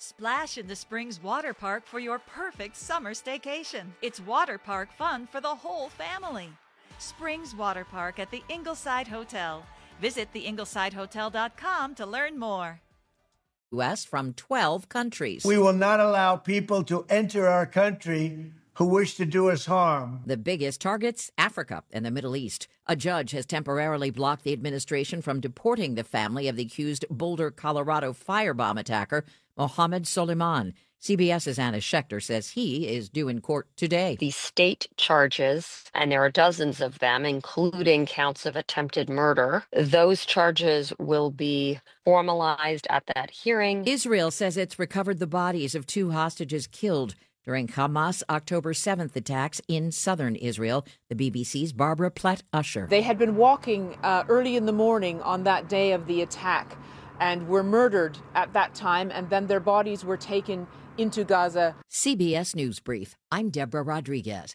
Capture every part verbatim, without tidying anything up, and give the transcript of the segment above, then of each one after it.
Splash in the Springs Water Park for your perfect summer staycation. It's water park fun for the whole family. Springs Water Park at the Ingleside Hotel. Visit the ingleside hotel dot com to learn more. U S from twelve countries. We will not allow people to enter our country who wish to do us harm. The biggest targets, Africa and the Middle East. A judge has temporarily blocked the administration from deporting the family of the accused Boulder, Colorado firebomb attacker, Mohammed Soleiman. CBS's Anna Schechter says he is due in court today. The state charges, and there are dozens of them, including counts of attempted murder. Those charges will be formalized at that hearing. Israel says it's recovered the bodies of two hostages killed during Hamas October seventh attacks in southern Israel. The B B C's Barbara Platt-Usher. They had been walking uh, early in the morning on that day of the attack and were murdered at that time, and then their bodies were taken into Gaza. C B S News Brief. I'm Deborah Rodriguez.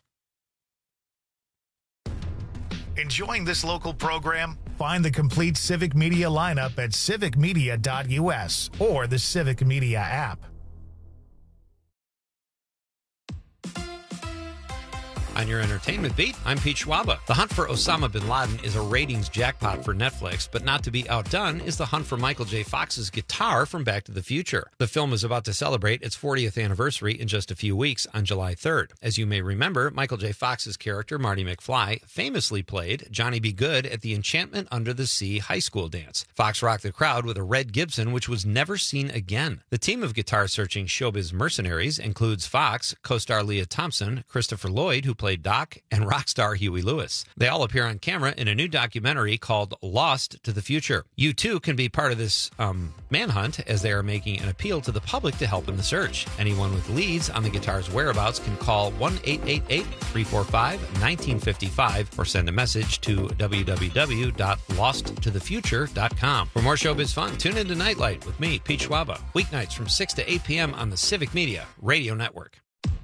Enjoying this local program? Find the complete Civic Media lineup at civic media dot u s or the Civic Media app. On your entertainment beat, I'm Pete Schwaba. The Hunt for Osama bin Laden is a ratings jackpot for Netflix, but not to be outdone is the hunt for Michael J. Fox's guitar from Back to the Future. The film is about to celebrate its fortieth anniversary in just a few weeks on July third. As you may remember, Michael J. Fox's character, Marty McFly, famously played Johnny B. Good at the Enchantment Under the Sea high school dance. Fox rocked the crowd with a red Gibson, which was never seen again. The team of guitar-searching showbiz mercenaries includes Fox, co-star Leah Thompson, Christopher Lloyd, who played Doc, and rock star Huey Lewis. They all appear on camera in a new documentary called Lost to the Future. You too can be part of this um, manhunt, as they are making an appeal to the public to help in the search. Anyone with leads on the guitar's whereabouts can call one eight eight eight, three four five, one nine five five or send a message to w w w dot lost to the future dot com. For more showbiz fun, tune into Nightlight with me, Pete Schwaba, weeknights from six to eight p.m. on the Civic Media Radio Network.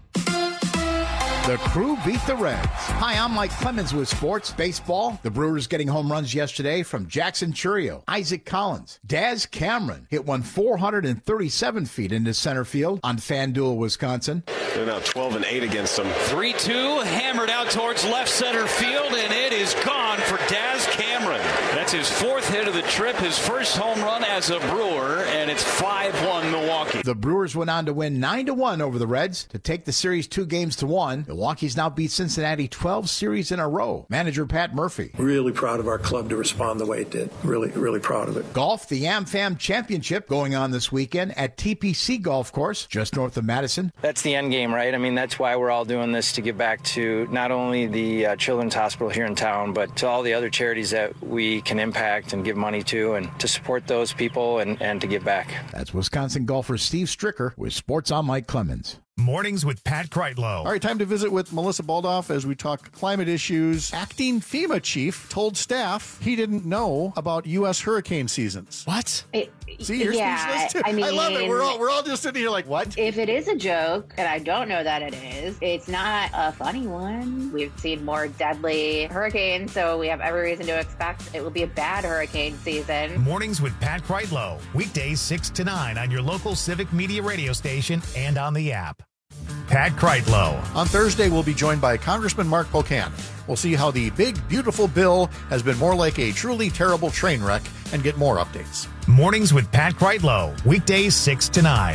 The Crew beat the Reds. Hi, I'm Mike Clemens with Sports Baseball. The Brewers getting home runs yesterday from Jackson Churio, Isaac Collins. Daz Cameron hit one four hundred thirty-seven feet into center field on FanDuel, Wisconsin. They're now twelve and eight against them. three two, hammered out towards left center field, and it is gone for Daz Cameron. That's his fourth hit of the trip, his first home run as a Brewer, and it's five one Milwaukee. The Brewers went on to win nine to one over the Reds to take the series two games to one. Milwaukee's now beat Cincinnati twelve series in a row. Manager Pat Murphy. Really proud of our club to respond the way it did. Really, really proud of it. Golf, the AmFam Championship going on this weekend at T P C Golf Course, just north of Madison. That's the end game, right? I mean, that's why we're all doing this, to give back to not only the uh, Children's Hospital here in town, but to all the other charities that we can impact and give money to, and to support those people and, and to give back. That's Wisconsin golfer Steve Stricker with Sports on Mike Clemens. Mornings with Pat Kreitlow. All right, time to visit with Melissa Baldoff as we talk climate issues. Acting FEMA chief told staff he didn't know about U S hurricane seasons. What? It, See, you're yeah, speechless too. I mean, I love it. We're all we're all just sitting here like, what? If it is a joke, and I don't know that it is, it's not a funny one. We've seen more deadly hurricanes, so we have every reason to expect it will be a bad hurricane season. Mornings with Pat Kreitlow. Weekdays six to nine on your local Civic Media radio station and on the app. Pat Kreitlow. On Thursday, we'll be joined by Congressman Mark Pocan. We'll see how the big, beautiful bill has been more like a truly terrible train wreck and get more updates. Mornings with Pat Kreitlow. Weekdays six to nine.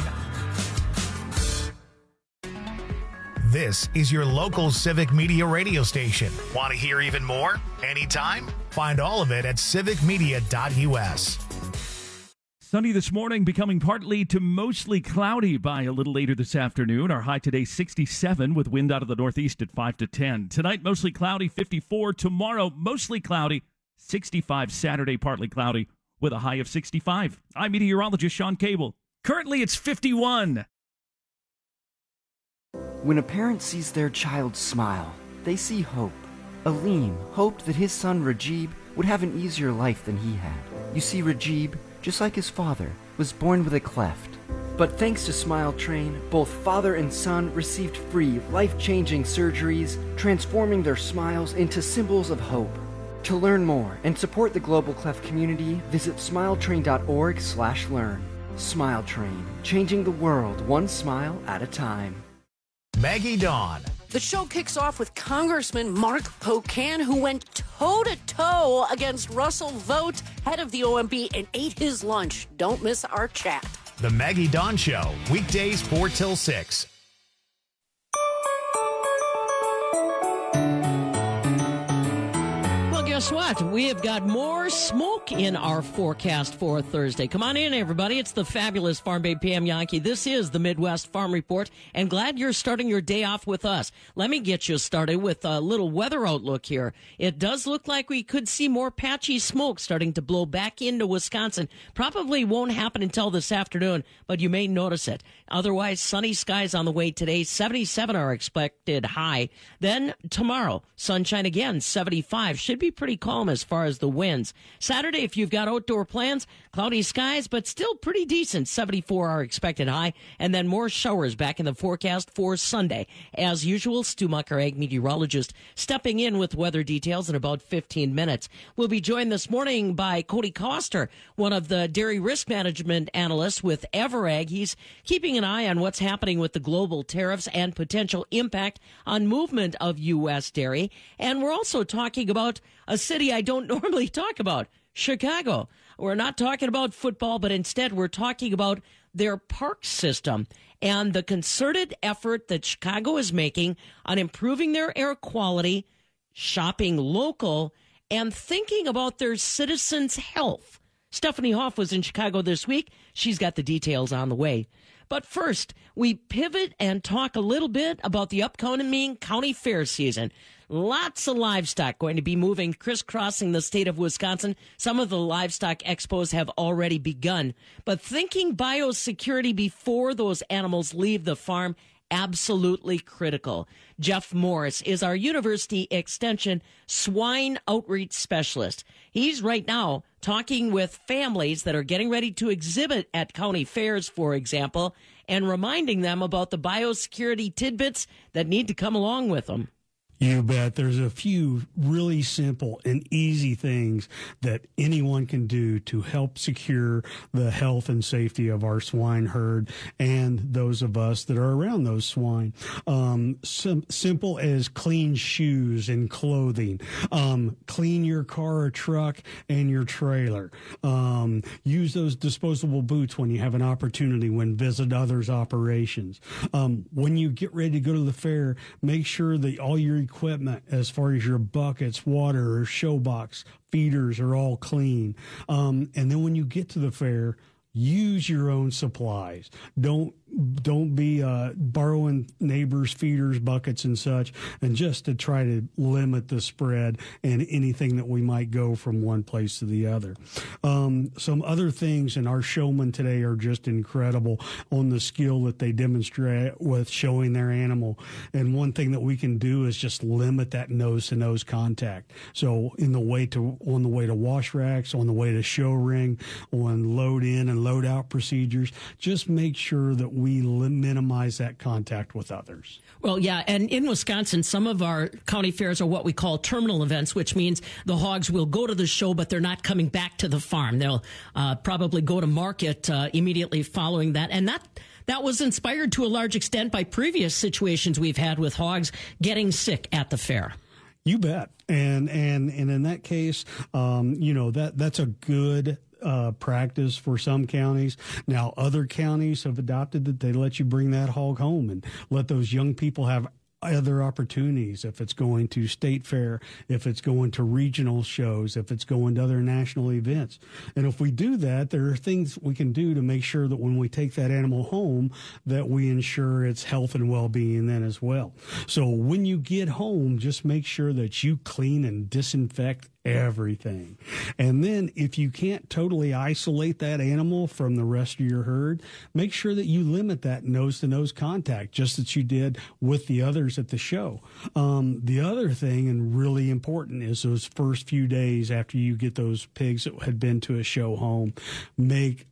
This is your local Civic Media radio station. Want to hear even more? Anytime? Find all of it at civic media dot u s. Sunny this morning, becoming partly to mostly cloudy by a little later this afternoon. Our high today, sixty-seven, with wind out of the northeast at five to ten. Tonight, mostly cloudy, fifty-four. Tomorrow, mostly cloudy, sixty-five. Saturday, partly cloudy, with a high of sixty-five. I'm meteorologist Sean Cable. Currently, it's fifty-one. When a parent sees their child smile, they see hope. Aleem hoped that his son Rajib would have an easier life than he had. You see, Rajib, just like his father, was born with a cleft. But thanks to Smile Train, both father and son received free, life-changing surgeries, transforming their smiles into symbols of hope. To learn more and support the Global Cleft community, visit smile train dot org slash learn. Smile Train, changing the world one smile at a time. Maggie Dawn. The show kicks off with Congressman Mark Pocan, who went toe-to-toe against Russell Vought, head of the O M B, and ate his lunch. Don't miss our chat. The Maggie Dawn Show, weekdays four till six. Guess what? We have got more smoke in our forecast for Thursday. Come on in, everybody. It's the fabulous Farm Babe Pam Yankee. This is the Midwest Farm Report, and glad you're starting your day off with us. Let me get you started with a little weather outlook here. It does look like we could see more patchy smoke starting to blow back into Wisconsin. Probably won't happen until this afternoon, but you may notice it. Otherwise, sunny skies on the way today. seventy-seven are expected high. Then tomorrow, sunshine again, seventy-five. Should be pretty calm as far as the winds. Saturday, if you've got outdoor plans, cloudy skies, but still pretty decent. seventy-four are expected high, and then more showers back in the forecast for Sunday. As usual, Stu Mucker, ag meteorologist, stepping in with weather details in about fifteen minutes. We'll be joined this morning by Cody Koster, one of the dairy risk management analysts with Everag. He's keeping an eye on what's happening with the global tariffs and potential impact on movement of U S dairy. And we're also talking about a city I don't normally talk about, Chicago. We're not talking about football, but instead we're talking about their park system and the concerted effort that Chicago is making on improving their air quality, shopping local, and thinking about their citizens' health. Stephanie Hoff was in Chicago this week. She's got the details on the way. But first, we pivot and talk a little bit about the upcoming county fair season. Lots of livestock going to be moving, crisscrossing the state of Wisconsin. Some of the livestock expos have already begun. But thinking biosecurity before those animals leave the farm, absolutely critical. Jeff Morris is our University Extension swine outreach specialist. He's right now talking with families that are getting ready to exhibit at county fairs, for example, and reminding them about the biosecurity tidbits that need to come along with them. You bet. There's a few really simple and easy things that anyone can do to help secure the health and safety of our swine herd and those of us that are around those swine. Um, sim- simple as clean shoes and clothing. Um, clean your car or truck and your trailer. Um, use those disposable boots when you have an opportunity when visit others' operations. Um, when you get ready to go to the fair, make sure that all your equipment as far as your buckets, water, or show box, feeders are all clean. Um, and then when you get to the fair, use your own supplies. Don't don't be uh, borrowing neighbors' feeders, buckets, and such, and just to try to limit the spread and anything that we might go from one place to the other. Um, some other things, and our showmen today are just incredible on the skill that they demonstrate with showing their animal. And one thing that we can do is just limit that nose-to-nose contact. So in the way to on the way to wash racks, on the way to show ring, on load in and load out procedures, just make sure that we minimize that contact with others. Well, yeah, and in Wisconsin, some of our county fairs are what we call terminal events, which means the hogs will go to the show, but they're not coming back to the farm. They'll uh, probably go to market uh, immediately following that. And that that was inspired to a large extent by previous situations we've had with hogs getting sick at the fair. You bet. And and and in that case, um, you know, that that's a good Uh, practice for some counties. Now, other counties have adopted that they let you bring that hog home and let those young people have other opportunities. If it's going to state fair, if it's going to regional shows, if it's going to other national events. And if we do that, there are things we can do to make sure that when we take that animal home, that we ensure its health and well-being then as well. So when you get home, just make sure that you clean and disinfect everything. And then if you can't totally isolate that animal from the rest of your herd, make sure that you limit that nose-to-nose contact, just as you did with the others at the show. Um, the other thing, and really important, is those first few days after you get those pigs that had been to a show home, make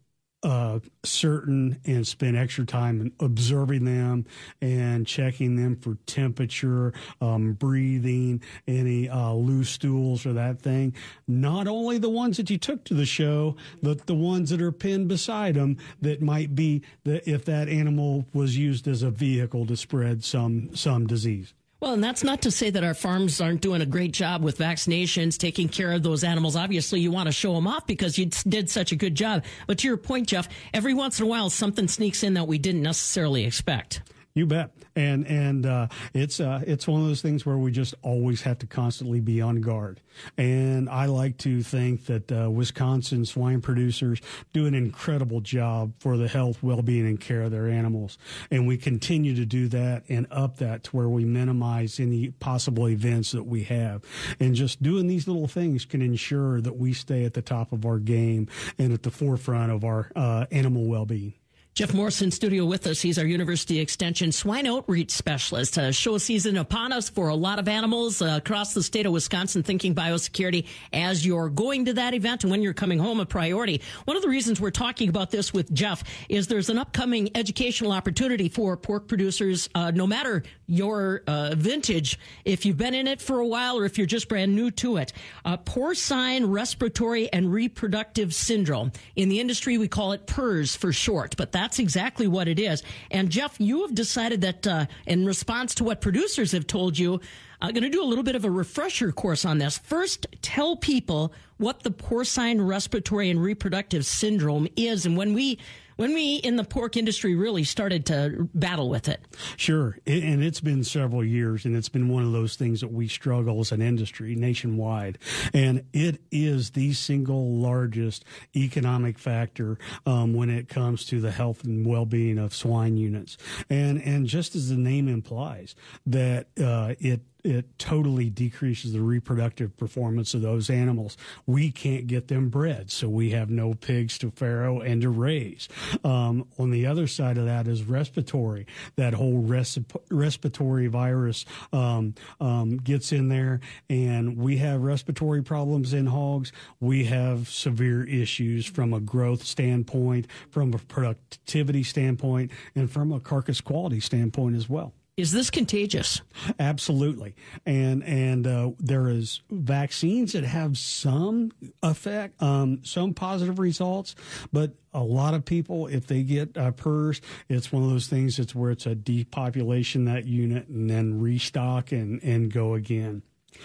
uh, certain and spend extra time in observing them and checking them for temperature, um, breathing, any uh, loose stools or that thing. Not only the ones that you took to the show, but the ones that are pinned beside them that might be the, if that animal was used as a vehicle to spread some some disease. Well, and that's not to say that our farms aren't doing a great job with vaccinations, taking care of those animals. Obviously, you want to show them off because you did such a good job. But to your point, Jeff, every once in a while, something sneaks in that we didn't necessarily expect. You bet. And and uh, it's uh, it's one of those things where we just always have to constantly be on guard. And I like to think that uh, Wisconsin swine producers do an incredible job for the health, well-being, and care of their animals. And we continue to do that and up that to where we minimize any possible events that we have. And just doing these little things can ensure that we stay at the top of our game and at the forefront of our uh, animal well-being. Jeff Morse in studio with us. He's our University Extension swine outreach specialist. Uh, show season upon us for a lot of animals uh, across the state of Wisconsin, thinking biosecurity as you're going to that event and when you're coming home, a priority. One of the reasons we're talking about this with Jeff is there's an upcoming educational opportunity for pork producers, uh, no matter your uh, vintage, if you've been in it for a while or if you're just brand new to it. Uh, porcine respiratory and reproductive syndrome. In the industry, we call it PRRS for short, but that's exactly what it is. And Jeff, you have decided that uh, in response to what producers have told you, I'm going to do a little bit of a refresher course on this. First, tell people what the porcine respiratory and reproductive syndrome is and when we when we in the pork industry really started to battle with it. Sure. And it's been several years, and it's been one of those things that we struggle as an industry nationwide. And it is the single largest economic factor um, when it comes to the health and well-being of swine units. And, and just as the name implies, that uh, it it totally decreases the reproductive performance of those animals. We can't get them bred, so we have no pigs to farrow and to raise. Um, on the other side of that is respiratory. That whole res- respiratory virus um, um, gets in there, and we have respiratory problems in hogs. We have severe issues from a growth standpoint, from a productivity standpoint, and from a carcass quality standpoint as well. Is this contagious? Absolutely. And and uh, there is vaccines that have some effect, um, some positive results, but a lot of people, if they get uh, PRRS, it's one of those things that's where it's a depopulation that unit and then restock and, and go again.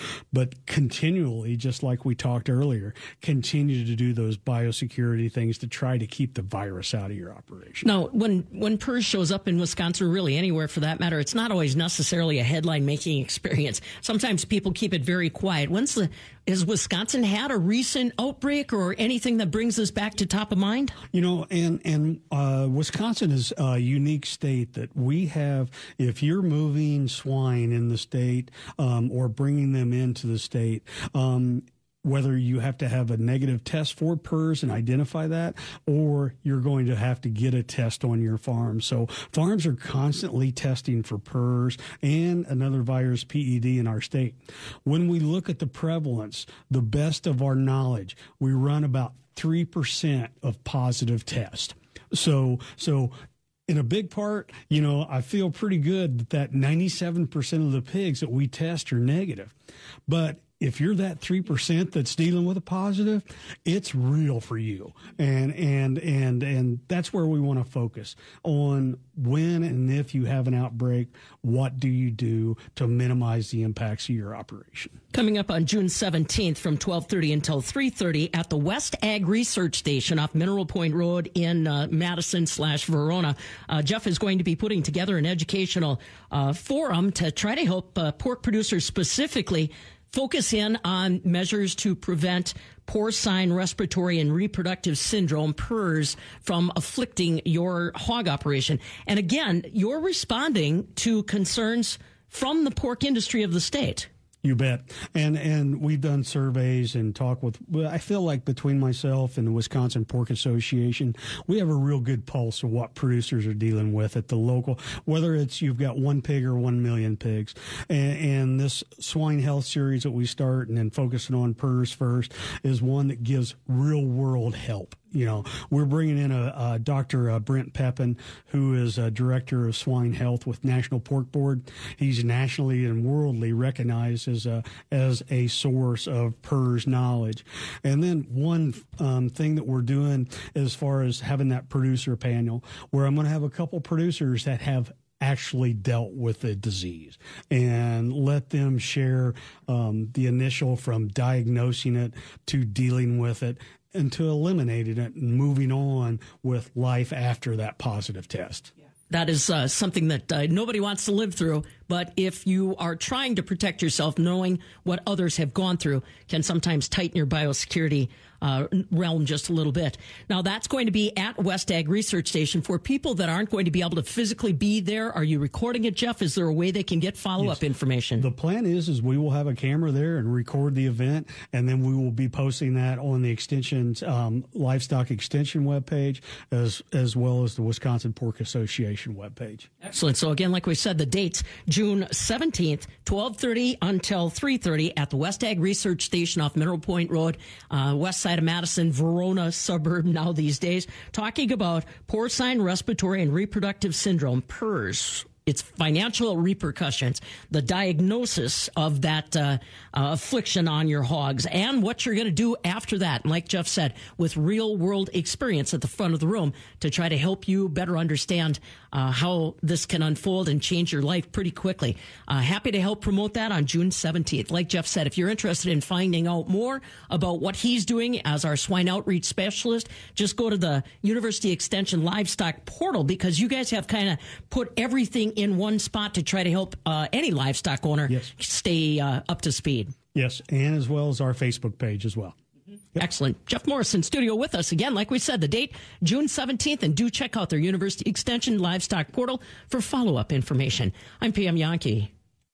But continually, just like we talked earlier, continue to do those biosecurity things to try to keep the virus out of your operation. Now, when, when PRRS shows up in Wisconsin, or really anywhere for that matter, it's not always necessarily a headline-making experience. Sometimes people keep it very quiet. When's the, has Wisconsin had a recent outbreak or anything that brings us back to top of mind? You know, and, and uh, Wisconsin is a unique state that we have, if you're moving swine in the state um, or bringing them into the state, um, whether you have to have a negative test for PRRS and identify that, or you're going to have to get a test on your farm. So farms are constantly testing for PRRS and another virus, P E D, in our state. When we look at the prevalence, the best of our knowledge, we run about three percent of positive tests. So, so in a big part, you know, I feel pretty good that, that ninety-seven percent of the pigs that we test are negative. But if you're that three percent that's dealing with a positive, it's real for you. And and and and that's where we want to focus on when and if you have an outbreak, what do you do to minimize the impacts of your operation? Coming up on June seventeenth from twelve thirty until three thirty at the West Ag Research Station off Mineral Point Road in uh, Madison slash Verona. Uh, Jeff is going to be putting together an educational uh, forum to try to help uh, pork producers specifically focus in on measures to prevent porcine respiratory and reproductive syndrome, PRRS, from afflicting your hog operation. And again, you're responding to concerns from the pork industry of the state. You bet. And and we've done surveys and talk with, I feel like between myself and the Wisconsin Pork Association, we have a real good pulse of what producers are dealing with at the local, whether it's you've got one pig or one million pigs. And, and this swine health series that we start and then focusing on PRRS first is one that gives real world help. you know, we're bringing in a, a Doctor Uh, Brent Pepin, who is a director of swine health with National Pork Board. He's nationally and worldly recognized as a as a source of P R R S knowledge. And then one um, thing that we're doing as far as having that producer panel, where I'm going to have a couple producers that have actually dealt with the disease and let them share um, the initial from diagnosing it to dealing with it and to eliminating it and moving on with life after that positive test. That is uh, something that uh, nobody wants to live through. But if you are trying to protect yourself, knowing what others have gone through can sometimes tighten your biosecurity uh, realm just a little bit. Now, that's going to be at West Ag Research Station. For people that aren't going to be able to physically be there, are you recording it, Jeff? Is there a way they can get follow-up yes. information? The plan is, is we will have a camera there and record the event, and then we will be posting that on the Extension's um, Livestock Extension webpage, as, as well as the Wisconsin Pork Association webpage. Excellent. So again, like we said, the dates, June seventeenth, twelve thirty until three thirty at the West Ag Research Station off Mineral Point Road, uh, west side of Madison, Verona suburb now these days, talking about porcine respiratory and reproductive syndrome, P R R S. Its financial repercussions, the diagnosis of that uh, uh, affliction on your hogs, and what you're going to do after that. And like Jeff said, with real-world experience at the front of the room to try to help you better understand uh, how this can unfold and change your life pretty quickly. Uh, happy to help promote that on June seventeenth. Like Jeff said, if you're interested in finding out more about what he's doing as our swine outreach specialist, just go to the University Extension Livestock portal, because you guys have kind of put everything in one spot to try to help uh, any livestock owner yes. stay uh, up to speed. Yes, and as well as our Facebook page as well. Yep. Excellent. Jeff Morrison, studio with us again. Like we said, the date, June seventeenth, and do check out their University Extension Livestock portal for follow-up information. I'm P M Yankee.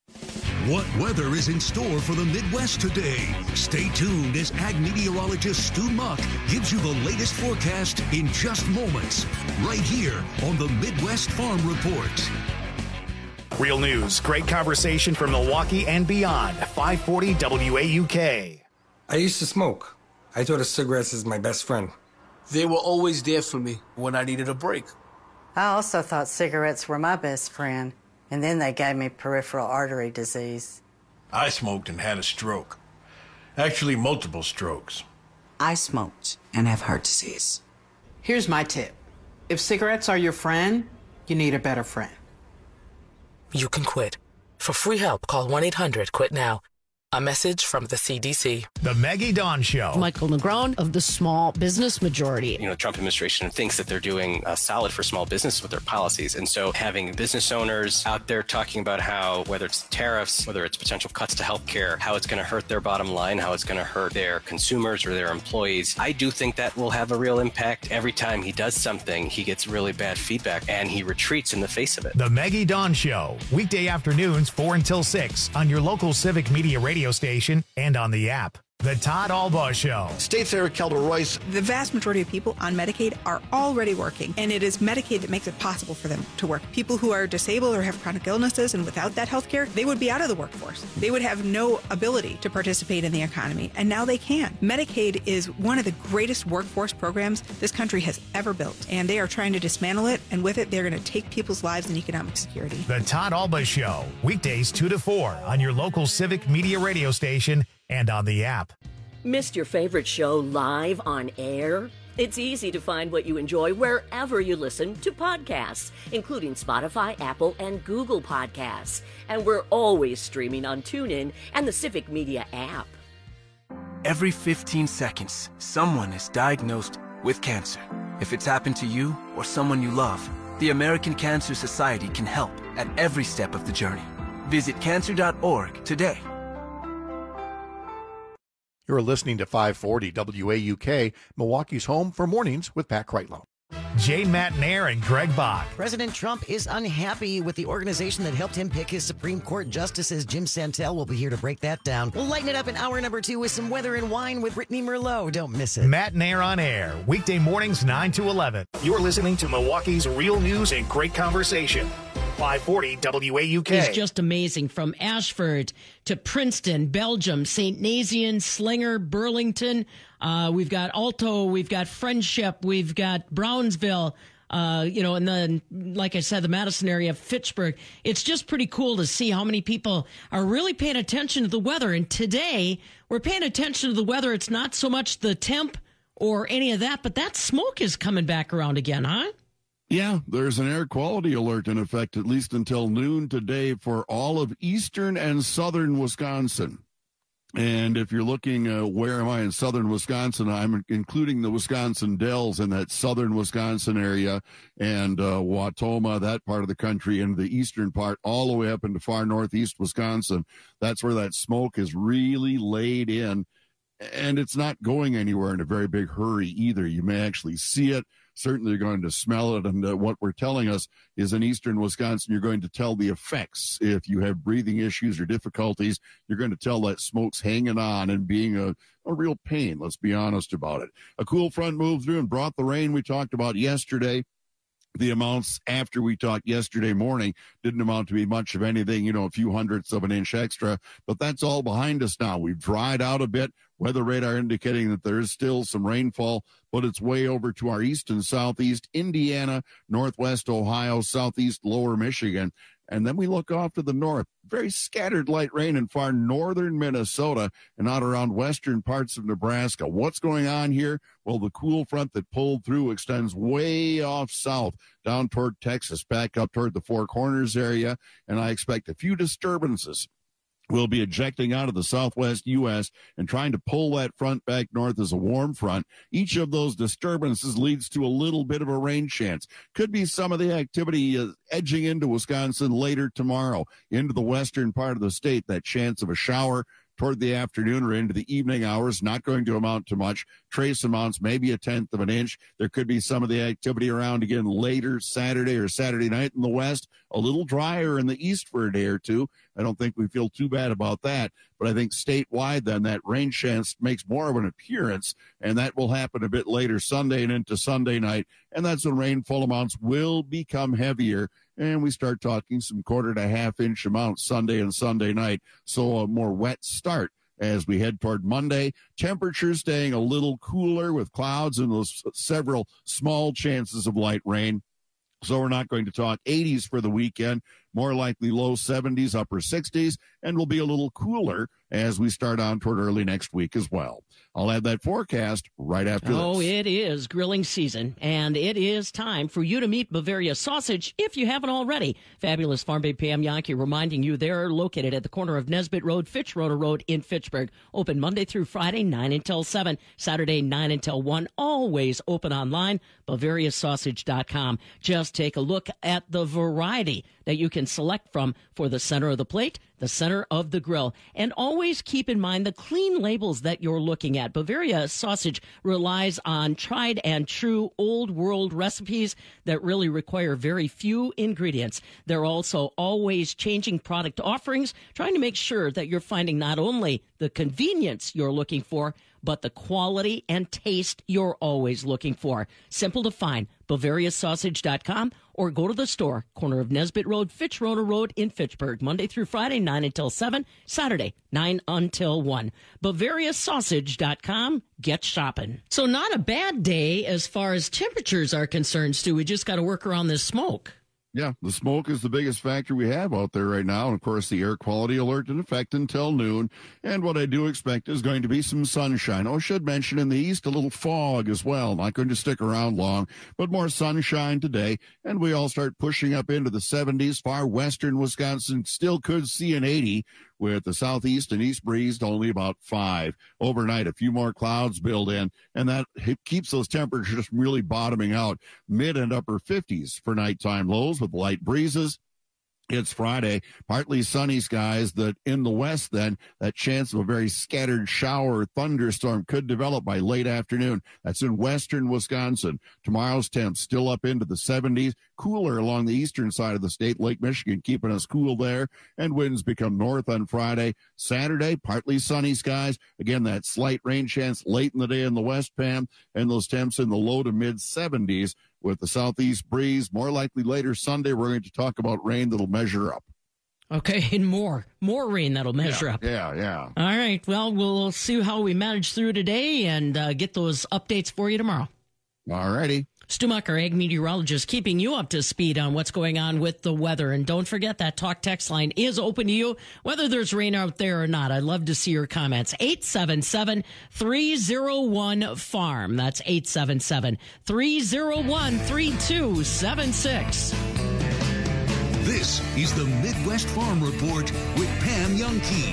What weather is in store for the Midwest today? Stay tuned as ag meteorologist Stu Muck gives you the latest forecast in just moments, right here on the Midwest Farm Report. Real news, great conversation from Milwaukee and beyond. five forty W A U K. I used to smoke. I thought of cigarettes as my best friend. They were always there for me when I needed a break. I also thought cigarettes were my best friend, and then they gave me peripheral artery disease. I smoked and had a stroke. Actually, multiple strokes. I smoked and have heart disease. Here's my tip. If cigarettes are your friend, you need a better friend. You can quit. For free help, call one eight hundred quit now. A message from the C D C. The Maggie Dawn Show. Michael Negron of the Small Business Majority. You know, the Trump administration thinks that they're doing uh, solid for small business with their policies. And so having business owners out there talking about how, whether it's tariffs, whether it's potential cuts to healthcare, how it's going to hurt their bottom line, how it's going to hurt their consumers or their employees, I do think that will have a real impact. Every time he does something, he gets really bad feedback and he retreats in the face of it. The Maggie Dawn Show. Weekday afternoons, four until six on your local Civic Media radio station and on the app. The Todd Albaugh Show. State Senator Kelda Royce. The vast majority of people on Medicaid are already working, and it is Medicaid that makes it possible for them to work. People who are disabled or have chronic illnesses and without that health care, they would be out of the workforce. They would have no ability to participate in the economy, and now they can. Medicaid is one of the greatest workforce programs this country has ever built, and they are trying to dismantle it, and with it, they're going to take people's lives and economic security. The Todd Albaugh Show. Weekdays two to four on your local Civic Media radio station and on the app. Missed your favorite show live on air? It's easy to find what you enjoy wherever you listen to podcasts, including Spotify, Apple, and Google Podcasts. And we're always streaming on TuneIn and the Civic Media app. Every fifteen seconds, someone is diagnosed with cancer. If it's happened to you or someone you love, the American Cancer Society can help at every step of the journey. Visit cancer dot org today. You're listening to five forty W A U K, Milwaukee's home for mornings with Pat Kreitlow. Jay Matnair and Greg Bach. President Trump is unhappy with the organization that helped him pick his Supreme Court justices. Jim Santel will be here to break that down. We'll lighten it up in hour number two with some weather and wine with Brittany Merlot. Don't miss it. Matnair on air, weekday mornings nine to eleven. You're listening to Milwaukee's real news and great conversation. five forty W A U K. It's just amazing. From Ashford to Princeton, Belgium, Saint Nazian, Slinger, Burlington. Uh, we've got Alto, we've got Friendship, we've got Brownsville. Uh, you know, and then, like I said, the Madison area, Fitchburg. It's just pretty cool to see how many people are really paying attention to the weather. And today, we're paying attention to the weather. It's not so much the temp or any of that, but that smoke is coming back around again, huh? Yeah, there's an air quality alert in effect, at least until noon today, for all of eastern and southern Wisconsin. And if you're looking, uh, where am I in southern Wisconsin, I'm including the Wisconsin Dells in that southern Wisconsin area and uh, Wautoma, that part of the country, and the eastern part, all the way up into far northeast Wisconsin. That's where that smoke is really laid in. And it's not going anywhere in a very big hurry either. You may actually see it. Certainly you're going to smell it. And uh, what we're telling us is in eastern Wisconsin, you're going to tell the effects. If you have breathing issues or difficulties, you're going to tell that smoke's hanging on and being a, a real pain. Let's be honest about it. A cool front moved through and brought the rain we talked about yesterday. The amounts after we talked yesterday morning didn't amount to be much of anything, you know, a few hundredths of an inch extra, but that's all behind us now. We've dried out a bit. Weather radar indicating that there is still some rainfall, but it's way over to our east and southeast, Indiana, northwest Ohio, southeast lower Michigan. And then we look off to the north, very scattered light rain in far northern Minnesota and out around western parts of Nebraska. What's going on here? Well, the cool front that pulled through extends way off south down toward Texas, back up toward the Four Corners area, and I expect a few disturbances will be ejecting out of the southwest U S and trying to pull that front back north as a warm front. Each of those disturbances leads to a little bit of a rain chance. Could be some of the activity uh, edging into Wisconsin later tomorrow, into the western part of the state, that chance of a shower toward the afternoon or into the evening hours, not going to amount to much. Trace amounts, maybe a tenth of an inch. There could be some of the activity around again later Saturday or Saturday night in the west. A little drier in the east for a day or two. I don't think we feel too bad about that. But I think statewide, then, that rain chance makes more of an appearance, and that will happen a bit later Sunday and into Sunday night. And that's when rainfall amounts will become heavier, and we start talking some quarter to half inch amounts Sunday and Sunday night. So a more wet start as we head toward Monday. Temperatures staying a little cooler with clouds and those several small chances of light rain. So we're not going to talk eighties for the weekend, more likely low seventies, upper sixties, and will be a little cooler as we start on toward early next week as well. I'll add that forecast right after oh, this. Oh, it is grilling season, and it is time for you to meet Bavaria Sausage if you haven't already. Fabulous Farm Babe Pam Yankee reminding you they're located at the corner of Nesbitt Road, Fitzroy Road in Fitchburg. Open Monday through Friday, nine until seven, Saturday, nine until one. Always open online, Bavaria Sausage dot com. Just take a look at the variety that you can select from for the center of the plate, the center of the grill. And always keep in mind the clean labels that you're looking at. Bavaria Sausage relies on tried and true old world recipes that really require very few ingredients. They're also always changing product offerings, trying to make sure that you're finding not only the convenience you're looking for, but the quality and taste you're always looking for. Simple to find, Bavaria Sausage dot com, or go to the store, corner of Nesbitt Road, Fitzroy Road in Fitchburg, Monday through Friday, nine until seven, Saturday, nine until one. Bavaria Sausage dot com, get shopping. So not a bad day as far as temperatures are concerned, Stu. We just got to work around this smoke. Yeah, the smoke is the biggest factor we have out there right now. And, of course, the air quality alert in effect until noon. And what I do expect is going to be some sunshine. Oh, I should mention in the east, a little fog as well. Not going to stick around long, but more sunshine today. And we all start pushing up into the seventies. Far western Wisconsin still could see an eighty, with the southeast and east breeze to only about five. Overnight, a few more clouds build in, and that keeps those temperatures really bottoming out. Mid and upper fifties for nighttime lows with light breezes. It's Friday, partly sunny skies. That in the west, then, that chance of a very scattered shower or thunderstorm could develop by late afternoon. That's in western Wisconsin. Tomorrow's temps still up into the seventies, cooler along the eastern side of the state. Lake Michigan keeping us cool there, and winds become north on Friday. Saturday, partly sunny skies. Again, that slight rain chance late in the day in the west, Pam, and those temps in the low to mid seventies, with the southeast breeze. More likely later Sunday, we're going to talk about rain that'll measure up. Okay, and more. More rain that'll measure yeah, up. Yeah, yeah. All right, well, we'll see how we manage through today and uh, get those updates for you tomorrow. All righty. Stu Muck, our ag meteorologist, keeping you up to speed on what's going on with the weather. And don't forget that talk text line is open to you, whether there's rain out there or not. I'd love to see your comments. eight seven seven, three oh one, farm. That's eight seven seven, three oh one, three two seven six. This is the Midwest Farm Report with Pam Youngkey.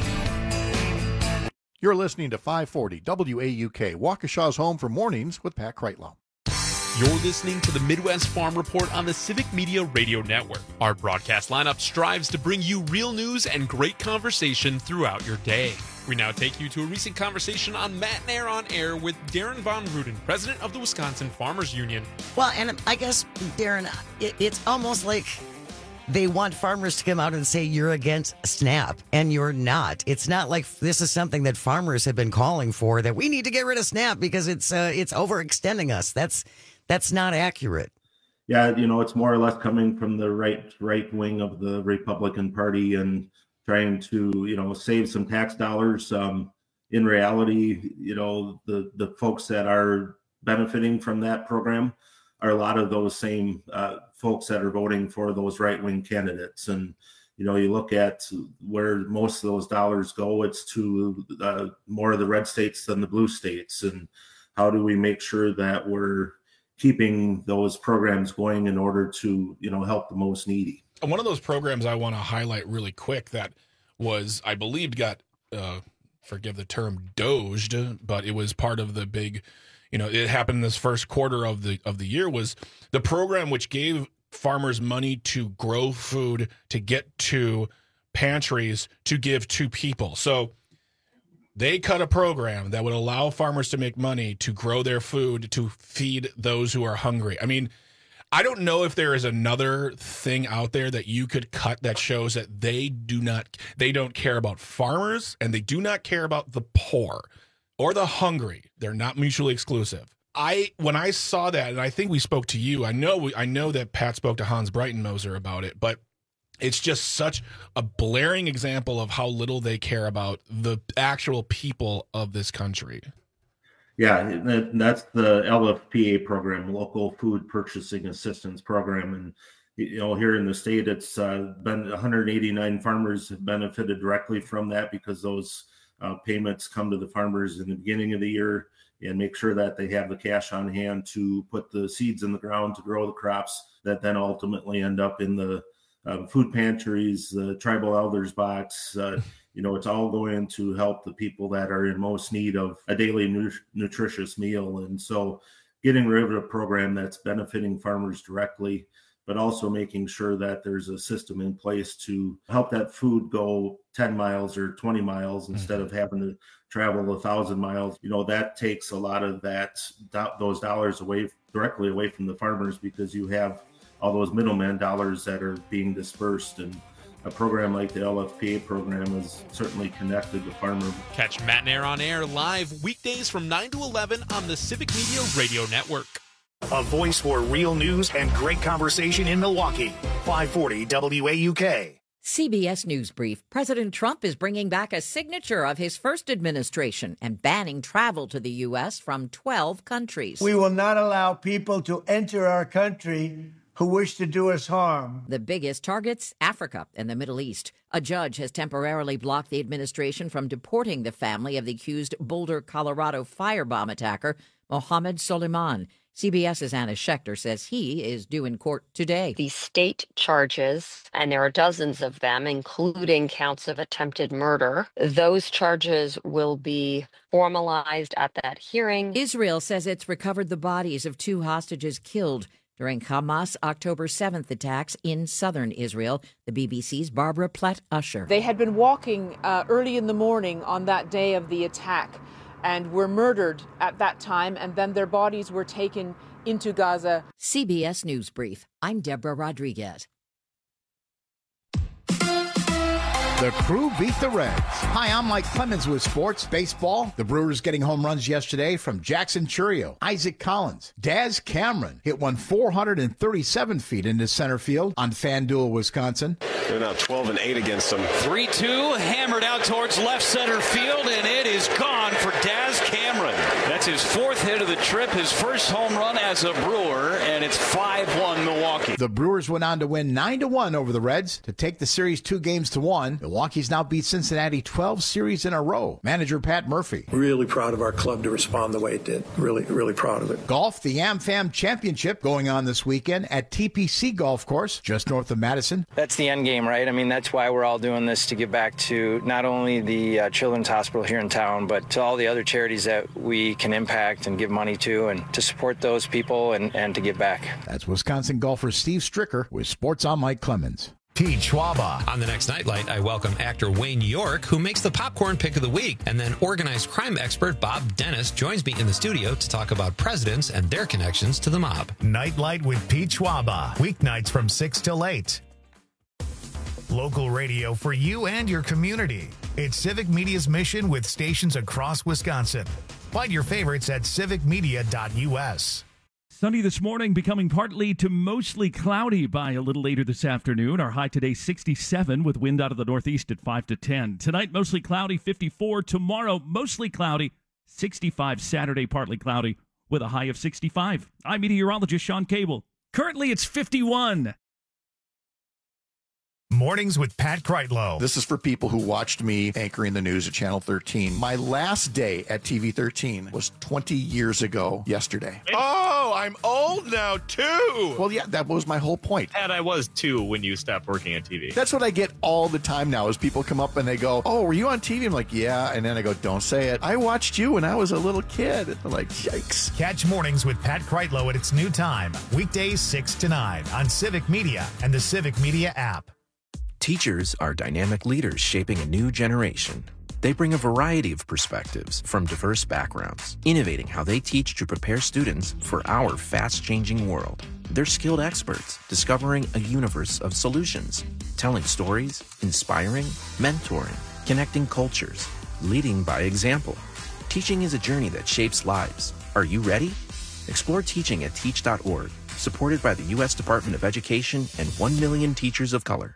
You're listening to five forty W A U K, Waukesha's home for mornings with Pat Kreitlow. You're listening to the Midwest Farm Report on the Civic Media Radio Network. Our broadcast lineup strives to bring you real news and great conversation throughout your day. We now take you to a recent conversation on Matt and Air on Air with Darren Von Ruden, president of the Wisconsin Farmers Union. Well, and I guess, Darren, it, it's almost like they want farmers to come out and say you're against SNAP, and you're not. It's not like this is something that farmers have been calling for, that we need to get rid of SNAP because it's uh, it's overextending us. That's that's not accurate. Yeah, you know, it's more or less coming from the right right wing of the Republican Party and trying to, you know, save some tax dollars. Um, in reality, you know, the the folks that are benefiting from that program are a lot of those same uh, folks that are voting for those right-wing candidates. And, you know, you look at where most of those dollars go, it's to uh, more of the red states than the blue states. And how do we make sure that we're keeping those programs going in order to, you know, help the most needy? One of those programs I want to highlight really quick that was, I believe, got, uh, forgive the term, doged, but it was part of the big, you know, it happened this first quarter of the of the year, was the program which gave farmers money to grow food, to get to pantries, to give to people. So they cut a program that would allow farmers to make money to grow their food, to feed those who are hungry. I mean, I don't know if there is another thing out there that you could cut that shows that they do not, they don't care about farmers and they do not care about the poor or the hungry. They're not mutually exclusive. I when I saw that, and I think we spoke to you, I know we, I know that Pat spoke to Hans Breitenmoser about it, but it's just such a blaring example of how little they care about the actual people of this country. Yeah, that's the L F P A program, Local Food Purchasing Assistance Program. And, you know, here in the state, it's uh, been one hundred eighty-nine farmers have benefited directly from that because those uh, payments come to the farmers in the beginning of the year and make sure that they have the cash on hand to put the seeds in the ground to grow the crops that then ultimately end up in the uh, food pantries, the tribal elders box. Uh, you know, it's all going to help the people that are in most need of a daily nu- nutritious meal. And so getting rid of a program that's benefiting farmers directly, but also making sure that there's a system in place to help that food go ten miles or twenty miles instead of having to travel a thousand miles. You know, that takes a lot of that, those dollars away directly away from the farmers, because you have all those middleman dollars that are being dispersed. And a program like the L F P A program is certainly connected to farmers. Catch Matt and Air on Air live weekdays from nine to eleven on the Civic Media Radio Network. A voice for real news and great conversation in Milwaukee. five forty W A U K. C B S News Brief. President Trump is bringing back a signature of his first administration and banning travel to the U S from twelve countries. We will not allow people to enter our country who wish to do us harm. The biggest targets, Africa and the Middle East. A judge has temporarily blocked the administration from deporting the family of the accused Boulder, Colorado firebomb attacker, Mohammed Soleiman. CBS's Anna Schechter says he is due in court today. The state charges, and there are dozens of them, including counts of attempted murder. Those charges will be formalized at that hearing. Israel says it's recovered the bodies of two hostages killed during Hamas October seventh attacks in southern Israel. The B B C's Barbara Platt-Usher. They had been walking uh, early in the morning on that day of the attack and were murdered at that time, and then their bodies were taken into Gaza. C B S News Brief. I'm Deborah Rodriguez. The Crew beat the Reds. Hi, I'm Mike Clemens with Sports Baseball. The Brewers getting home runs yesterday from Jackson Churio, Isaac Collins. Daz Cameron hit one four hundred thirty-seven feet into center field on FanDuel, Wisconsin. They're now twelve and eight against them. three two, hammered out towards left center field, and it is gone for Daz Cameron. That's his fourth hit of the trip, his first home run as a Brewer, and it's five one Milwaukee. The Brewers went on to win nine to one over the Reds to take the series two games to one. Milwaukee's now beat Cincinnati twelve series in a row. Manager Pat Murphy. Really proud of our club to respond the way it did. Really, really proud of it. Golf, the AmFam Championship going on this weekend at T P C Golf Course, just north of Madison. That's the end game, right? I mean, that's why we're all doing this, to give back to not only the uh, Children's Hospital here in town, but to all the other charities that we can impact and give money to, and to support those people and, and to give back. That's Wisconsin golfer Steve Stricker with Sports on Mike Clemens. Pete Schwaba. On the next Nightlight, I welcome actor Wayne York, who makes the popcorn pick of the week. And then organized crime expert Bob Dennis joins me in the studio to talk about presidents and their connections to the mob. Nightlight with Pete Schwaba. Weeknights from six till eight. Local radio for you and your community. It's Civic Media's mission with stations across Wisconsin. Find your favorites at civic media dot u s. Sunny this morning, becoming partly to mostly cloudy by a little later this afternoon. Our high today, sixty-seven, with wind out of the northeast at five to ten. Tonight, mostly cloudy, fifty-four. Tomorrow, mostly cloudy, sixty-five. Saturday, partly cloudy, with a high of sixty-five. I'm meteorologist Sean Cable. Currently, it's fifty-one. Mornings with Pat Kreitlow. This is for people who watched me anchoring the news at Channel thirteen. My last day at T V thirteen was twenty years ago yesterday. Oh, I'm old now, too. Well, yeah, that was my whole point. And I was, too, when you stopped working at T V. That's what I get all the time now is people come up and they go, oh, were you on T V? I'm like, yeah. And then I go, don't say it. I watched you when I was a little kid. And they're like, yikes. Catch Mornings with Pat Kreitlow at its new time. Weekdays six to nine on Civic Media and the Civic Media app. Teachers are dynamic leaders shaping a new generation. They bring a variety of perspectives from diverse backgrounds, innovating how they teach to prepare students for our fast-changing world. They're skilled experts, discovering a universe of solutions, telling stories, inspiring, mentoring, connecting cultures, leading by example. Teaching is a journey that shapes lives. Are you ready? Explore teaching at teach dot org, supported by the U S Department of Education and one million teachers of color.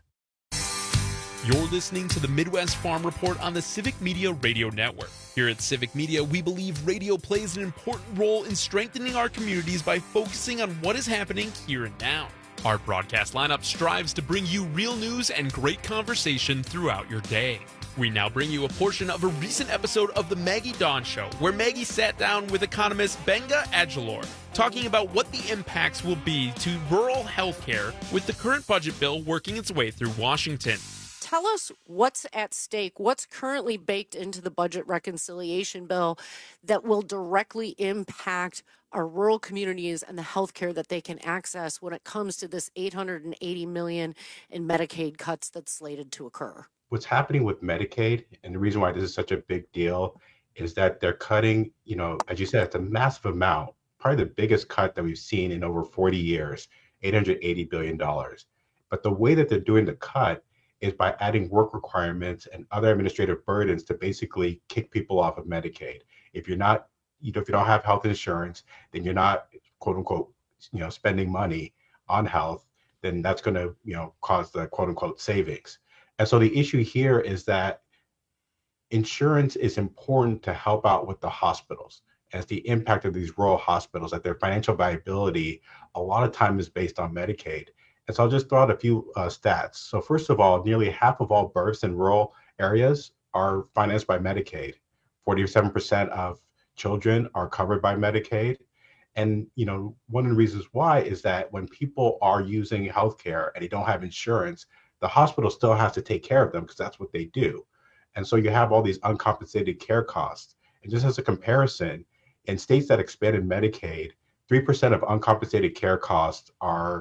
You're listening to the Midwest Farm Report on the Civic Media Radio Network. Here at Civic Media, we believe radio plays an important role in strengthening our communities by focusing on what is happening here and now. Our broadcast lineup strives to bring you real news and great conversation throughout your day. We now bring you a portion of a recent episode of The Maggie Dawn Show, where Maggie sat down with economist Benga Ajalor, talking about what the impacts will be to rural health care with the current budget bill working its way through Washington. Tell us what's at stake, what's currently baked into the budget reconciliation bill that will directly impact our rural communities and the health care that they can access when it comes to this eight hundred eighty million dollars in Medicaid cuts that's slated to occur. What's happening with Medicaid, and the reason why this is such a big deal, is that they're cutting, you know, as you said, it's a massive amount, probably the biggest cut that we've seen in over forty years, eight hundred eighty billion dollars. But the way that they're doing the cut is by adding work requirements and other administrative burdens to basically kick people off of Medicaid. If you're not, you know, if you don't have health insurance, then you're not, quote unquote, you know, spending money on health, then that's going to, you know, cause the quote unquote savings. And so the issue here is that insurance is important to help out with the hospitals, as the impact of these rural hospitals, that their financial viability a lot of time is based on Medicaid. And so I'll just throw out a few uh, stats. So first of all, nearly half of all births in rural areas are financed by Medicaid. forty-seven percent of children are covered by Medicaid. And, you know, one of the reasons why is that when people are using healthcare and they don't have insurance, the hospital still has to take care of them because that's what they do. And so you have all these uncompensated care costs. And just as a comparison, in states that expanded Medicaid, three percent of uncompensated care costs are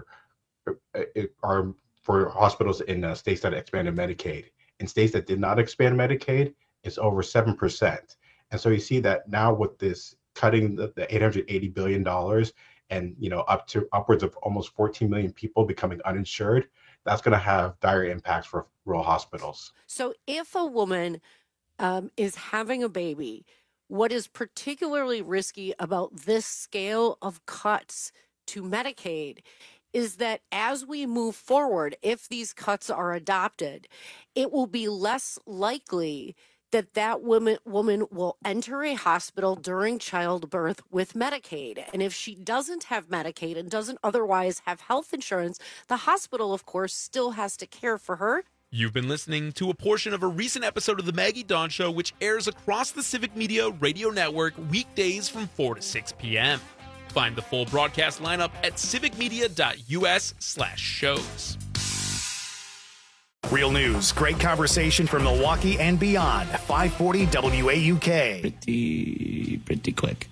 are for hospitals in uh, states that expanded Medicaid. In states that did not expand Medicaid, it's over seven percent. And so you see that now with this cutting the, the eight hundred eighty billion dollars and, you know, up to upwards of almost fourteen million people becoming uninsured, that's going to have dire impacts for rural hospitals. So if a woman um, is having a baby, what is particularly risky about this scale of cuts to Medicaid is that as we move forward, if these cuts are adopted, it will be less likely that that woman, woman will enter a hospital during childbirth with Medicaid. And if she doesn't have Medicaid and doesn't otherwise have health insurance, the hospital, of course, still has to care for her. You've been listening to a portion of a recent episode of The Maggie Dawn Show, which airs across the Civic Media Radio Network weekdays from four to six p.m. Find the full broadcast lineup at civicmedia.us slash shows. Real news, great conversation from Milwaukee and beyond. five forty W A U K. Pretty, pretty quick.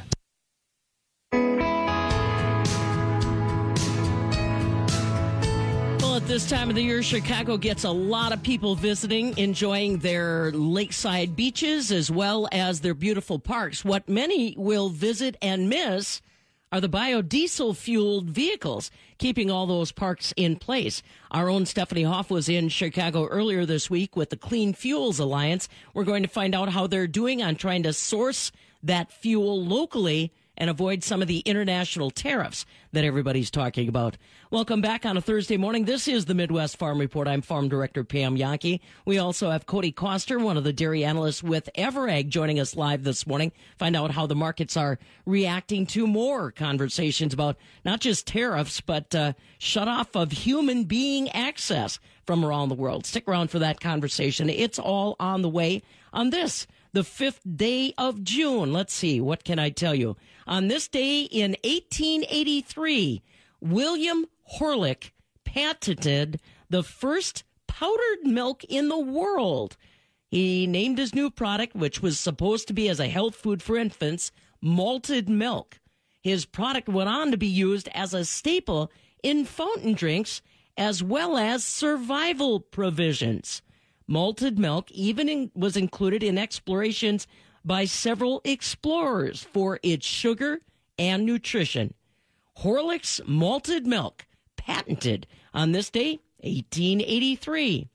At this time of the year, Chicago gets a lot of people visiting, enjoying their lakeside beaches as well as their beautiful parks. What many will visit and miss are the biodiesel-fueled vehicles, keeping all those parks in place. Our own Stephanie Hoff was in Chicago earlier this week with the Clean Fuels Alliance. We're going to find out how they're doing on trying to source that fuel locally and avoid some of the international tariffs that everybody's talking about. Welcome back on a Thursday morning. This is the Midwest Farm Report. I'm Farm Director Pam Yankee. We also have Cody Koster, one of the dairy analysts with Everag, joining us live this morning. Find out how the markets are reacting to more conversations about not just tariffs, but uh, shut off of human being access from around the world. Stick around for that conversation. It's all on the way on this, the fifth day of June. Let's see, what can I tell you? On this day in eighteen eighty-three, William Horlick patented the first powdered milk in the world. He named his new product, which was supposed to be as a health food for infants, malted milk. His product went on to be used as a staple in fountain drinks as well as survival provisions. Malted milk even in, was included in explorations by several explorers for its sugar and nutrition. Horlick's malted milk, patented on this day, eighteen eighty-three.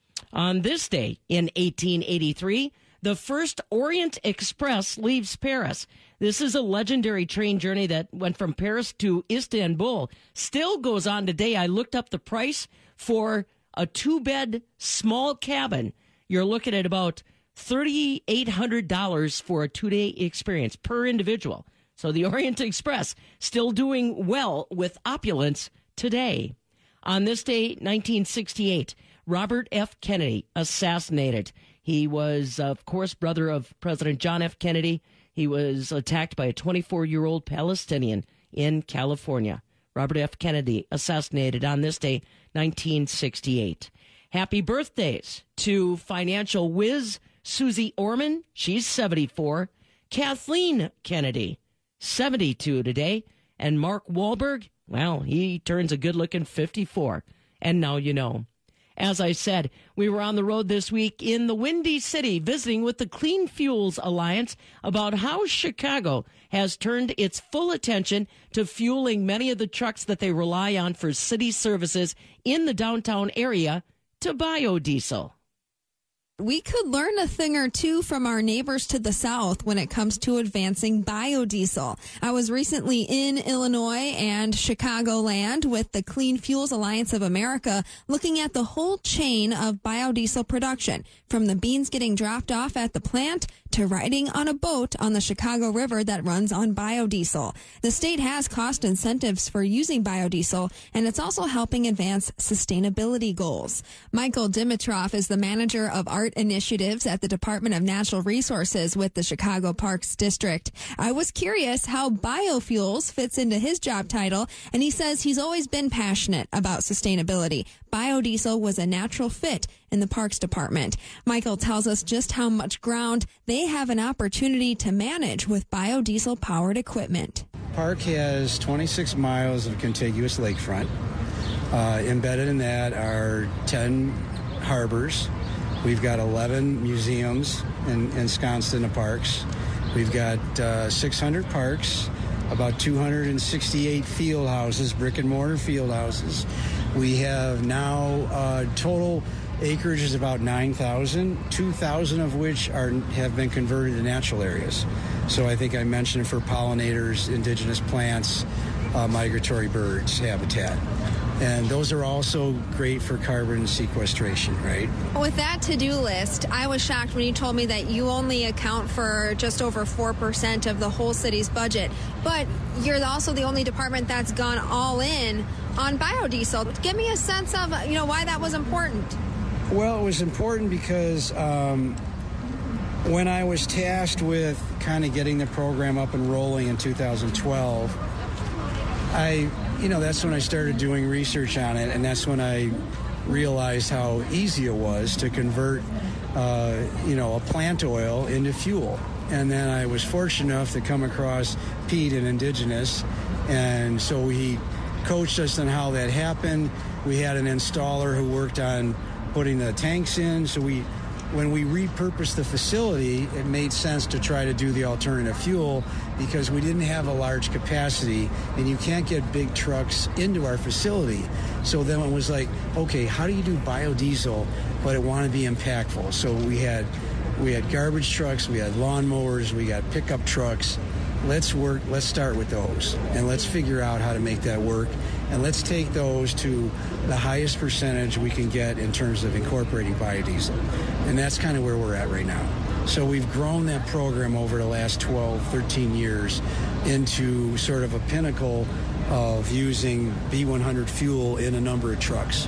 On this day in eighteen eighty-three, the first Orient Express leaves Paris. This is a legendary train journey that went from Paris to Istanbul. Still goes on today. I looked up the price for a two-bed small cabin. You're looking at about three thousand eight hundred dollars for a two-day experience per individual. So the Orient Express still doing well with opulence today. On this day, nineteen sixty-eight, Robert F. Kennedy assassinated. He was, of course, brother of President John F. Kennedy. He was attacked by a twenty-four-year-old Palestinian in California. Robert F. Kennedy assassinated on this day, nineteen sixty-eight. Happy birthdays to financial whiz Susie Orman. She's seventy-four. Kathleen Kennedy, seventy-two today. And Mark Wahlberg, well, he turns a good-looking fifty-four. And now you know. As I said, we were on the road this week in the Windy City visiting with the Clean Fuels Alliance about how Chicago has turned its full attention to fueling many of the trucks that they rely on for city services in the downtown area to biodiesel. We could learn a thing or two from our neighbors to the south when it comes to advancing biodiesel. I was recently in Illinois and Chicagoland with the Clean Fuels Alliance of America looking at the whole chain of biodiesel production, from the beans getting dropped off at the plant to riding on a boat on the Chicago River that runs on biodiesel. The state has cost incentives for using biodiesel, and it's also helping advance sustainability goals. Michael Dimitrov is the manager of art initiatives at the Department of Natural Resources with the Chicago Parks District. I was curious how biofuels fits into his job title, and he says he's always been passionate about sustainability. Biodiesel was a natural fit in the Parks Department. Michael tells us just how much ground they have an opportunity to manage with biodiesel-powered equipment. Park has twenty-six miles of contiguous lakefront. Uh, embedded in that are ten harbors. We've got eleven museums in, ensconced in the parks. We've got uh, six hundred parks, about two hundred sixty-eight field houses, brick and mortar field houses. We have now uh, total acreage is about nine thousand, two thousand of which are have been converted to natural areas. So I think I mentioned for pollinators, indigenous plants, uh, migratory birds habitat. And those are also great for carbon sequestration, right? With that to-do list, I was shocked when you told me that you only account for just over four percent of the whole city's budget. But you're also the only department that's gone all in on biodiesel. Give me a sense of, you know, why that was important. Well, it was important because um, when I was tasked with kind of getting the program up and rolling in two thousand twelve, I... You know, that's when I started doing research on it, and that's when I realized how easy it was to convert, uh, you know, a plant oil into fuel. And then I was fortunate enough to come across Pete and Indigenous, and so he coached us on how that happened. We had an installer who worked on putting the tanks in, so we... When we repurposed the facility, it made sense to try to do the alternative fuel because we didn't have a large capacity and you can't get big trucks into our facility. So then it was like, okay, how do you do biodiesel, but it want to be impactful? So we had we had garbage trucks, we had lawnmowers, we got pickup trucks. Let's work, let's start with those and let's figure out how to make that work. And let's take those to the highest percentage we can get in terms of incorporating biodiesel. And that's kind of where we're at right now. So we've grown that program over the last twelve, thirteen years into sort of a pinnacle of using B one hundred fuel in a number of trucks.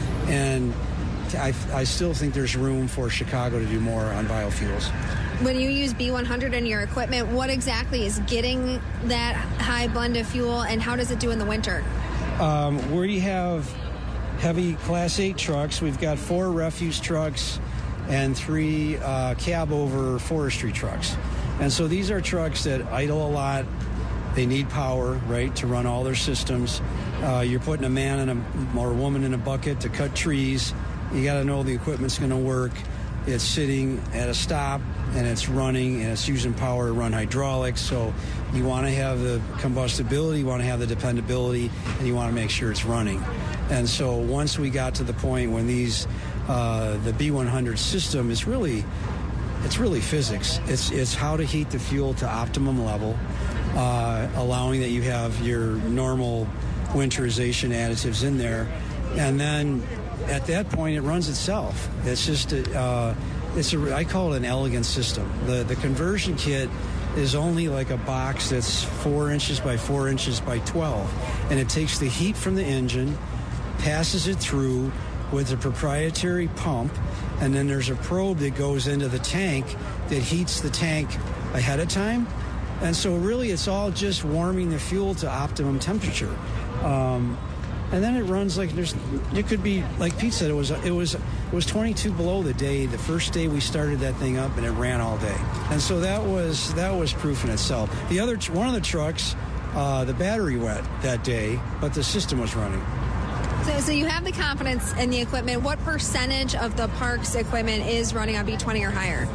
And I, I still think there's room for Chicago to do more on biofuels. When you use B one hundred in your equipment, what exactly is getting that high blend of fuel, and how does it do in the winter? Um, we have heavy Class eight trucks. We've got four refuse trucks and three uh, cab-over forestry trucks. And so these are trucks that idle a lot. They need power, right, to run all their systems. Uh, you're putting a man in a, or a woman in a bucket to cut trees. You got to know the equipment's going to work. It's sitting at a stop, and it's running, and it's using power to run hydraulics. So you want to have the combustibility, you want to have the dependability, and you want to make sure it's running. And so once we got to the point when these, uh, the B one hundred system is really, it's really physics. It's it's how to heat the fuel to optimum level, uh, allowing that you have your normal winterization additives in there, and then at that point it runs itself. It's just a, uh, it's a I call it an elegant system. The the conversion kit is only like a box that's four inches by four inches by twelve, and it takes the heat from the engine, passes it through with a proprietary pump, and then there's a probe that goes into the tank that heats the tank ahead of time. And so really it's all just warming the fuel to optimum temperature. Um, and then it runs like there's, it could be, like Pete said, it was, it was, it was twenty-two below the day, the first day we started that thing up, and it ran all day. And so that was, that was proof in itself. The other, one of the trucks, uh, the battery went that day, but the system was running. So, so you have the confidence in the equipment. What percentage of the park's equipment is running on B twenty or higher?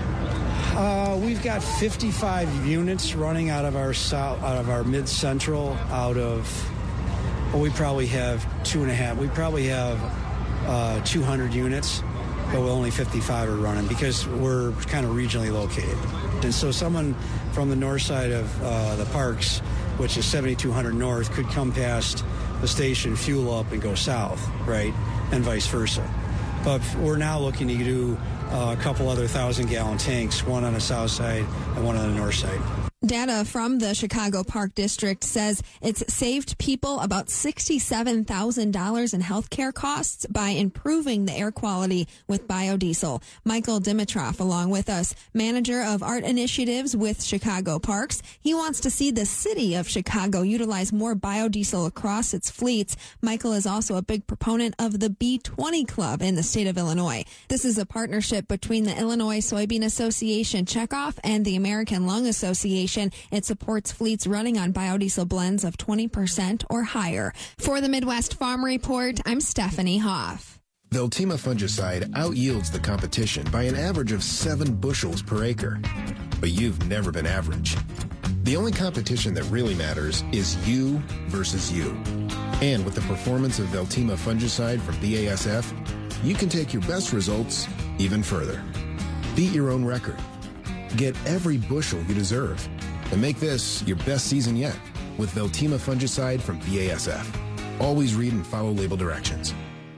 Uh, we've got fifty-five units running out of our south, out of our mid-central, out of, well, we probably have two and a half. We probably have uh, two hundred units, but only fifty-five are running because we're kind of regionally located. And so someone from the north side of uh, the parks, which is seventy-two hundred north, could come past the station, fuel up, and go south, right, and vice versa. But we're now looking to do uh, a couple other thousand-gallon tanks, one on the south side and one on the north side. Data from the Chicago Park District says it's saved people about sixty-seven thousand dollars in health care costs by improving the air quality with biodiesel. Michael Dimitrov, along with us, manager of art initiatives with Chicago Parks. He wants to see the city of Chicago utilize more biodiesel across its fleets. Michael is also a big proponent of the B twenty Club in the state of Illinois. This is a partnership between the Illinois Soybean Association Checkoff and the American Lung Association. It supports fleets running on biodiesel blends of twenty percent or higher. For the Midwest Farm Report, I'm Stephanie Hoff. Veltima fungicide outyields the competition by an average of seven bushels per acre. But you've never been average. The only competition that really matters is you versus you. And with the performance of Veltima fungicide from B A S F, you can take your best results even further. Beat your own record. Get every bushel you deserve. And make this your best season yet with Veltima fungicide from B A S F. Always read and follow label directions.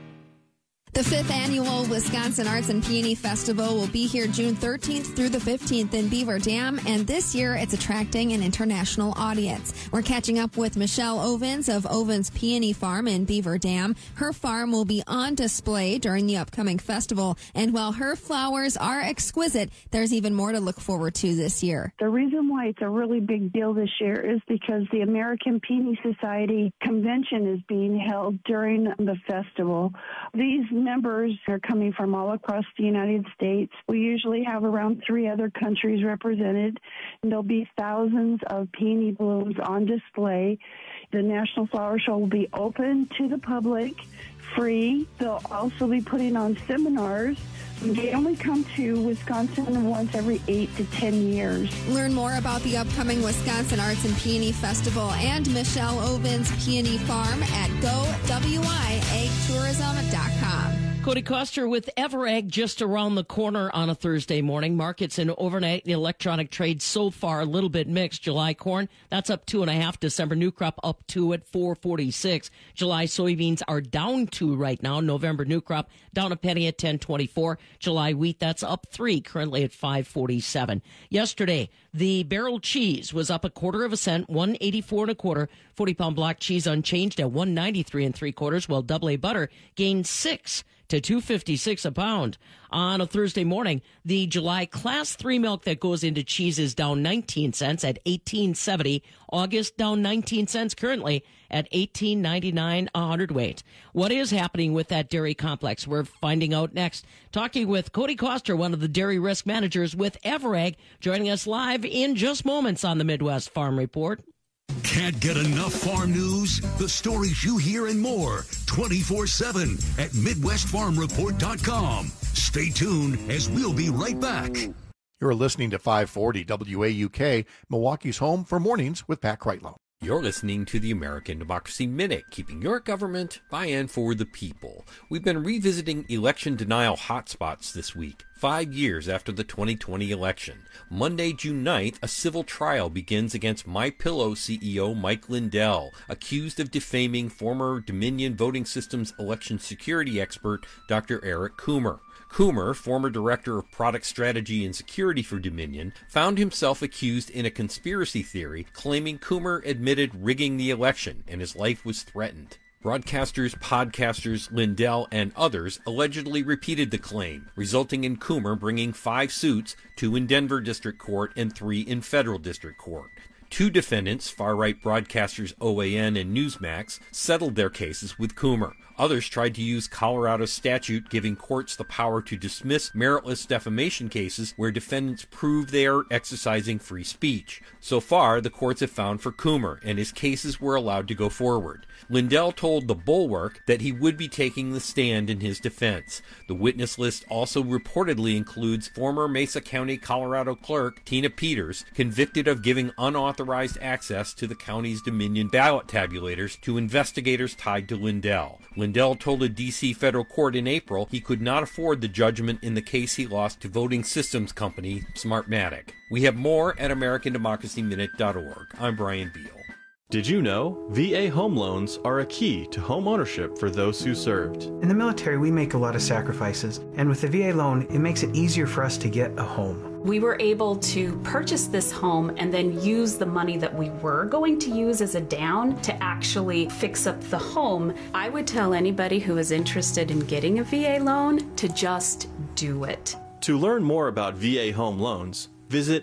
The fifth annual Wisconsin Arts and Peony Festival will be here June thirteenth through the fifteenth in Beaver Dam, and this year it's attracting an international audience. We're catching up with Michelle Ovens of Ovens Peony Farm in Beaver Dam. Her farm will be on display during the upcoming festival, and while her flowers are exquisite, there's even more to look forward to this year. The reason why it's a really big deal this year is because the American Peony Society convention is being held during the festival. These members are coming from all across the United States. We usually have around three other countries represented, and there'll be thousands of peony blooms on display. The National Flower Show will be open to the public, free. They'll also be putting on seminars. They only come to Wisconsin once every eight to ten years. Learn more about the upcoming Wisconsin Arts and Peony Festival and Michelle Ovens Peony Farm at go w i ag tourism dot com. Cody Koster with Everegg just around the corner on a Thursday morning. Markets in overnight electronic trade so far a little bit mixed. July corn, that's up two and a half. December new crop up two at four forty-six. July soybeans are down two right now. November new crop down a penny at ten twenty-four. July wheat, that's up three, currently at five forty-seven. Yesterday, the barrel cheese was up a quarter of a cent, one eighty-four and a quarter. forty pound block cheese unchanged at one ninety-three and three quarters, while double A butter gained six to two fifty-six a pound. On a Thursday morning, the July class three milk that goes into cheese is down nineteen cents at eighteen seventy. August down nineteen cents currently at eighteen ninety-nine a hundredweight. What is happening with that dairy complex? We're finding out next. Talking with Cody Koster, one of the dairy risk managers with Everegg, joining us live in just moments on the Midwest Farm Report. Can't get enough farm news? The stories you hear and more twenty-four seven at midwest farm report dot com. Stay tuned as we'll be right back. You're listening to five forty W A U K, Milwaukee's home for mornings with Pat Kreitlow. You're listening to the American Democracy Minute, keeping your government by and for the people. We've been revisiting election denial hotspots this week, five years after the twenty twenty election. Monday, June ninth, a civil trial begins against MyPillow C E O Mike Lindell, accused of defaming former Dominion Voting Systems election security expert Doctor Eric Coomer. Coomer, former director of product strategy and security for Dominion, found himself accused in a conspiracy theory, claiming Coomer admitted rigging the election and his life was threatened. Broadcasters, podcasters, Lindell, and others allegedly repeated the claim, resulting in Coomer bringing five suits, two in Denver District Court and three in Federal District Court. Two defendants, far-right broadcasters O A N and Newsmax, settled their cases with Coomer. Others tried to use Colorado's statute giving courts the power to dismiss meritless defamation cases where defendants prove they are exercising free speech. So far, the courts have found for Coomer, and his cases were allowed to go forward. Lindell told The Bulwark that he would be taking the stand in his defense. The witness list also reportedly includes former Mesa County, Colorado clerk Tina Peters, convicted of giving unauthorized access to the county's Dominion ballot tabulators to investigators tied to Lindell. Lindell told a D C federal court in April he could not afford the judgment in the case he lost to voting systems company Smartmatic. We have more at american democracy minute dot org. I'm Brian Beal. Did you know V A home loans are a key to home ownership for those who served? In the military, we make a lot of sacrifices, and with the V A loan, it makes it easier for us to get a home. We were able to purchase this home and then use the money that we were going to use as a down to actually fix up the home. I would tell anybody who is interested in getting a V A loan to just do it. To learn more about V A home loans, visit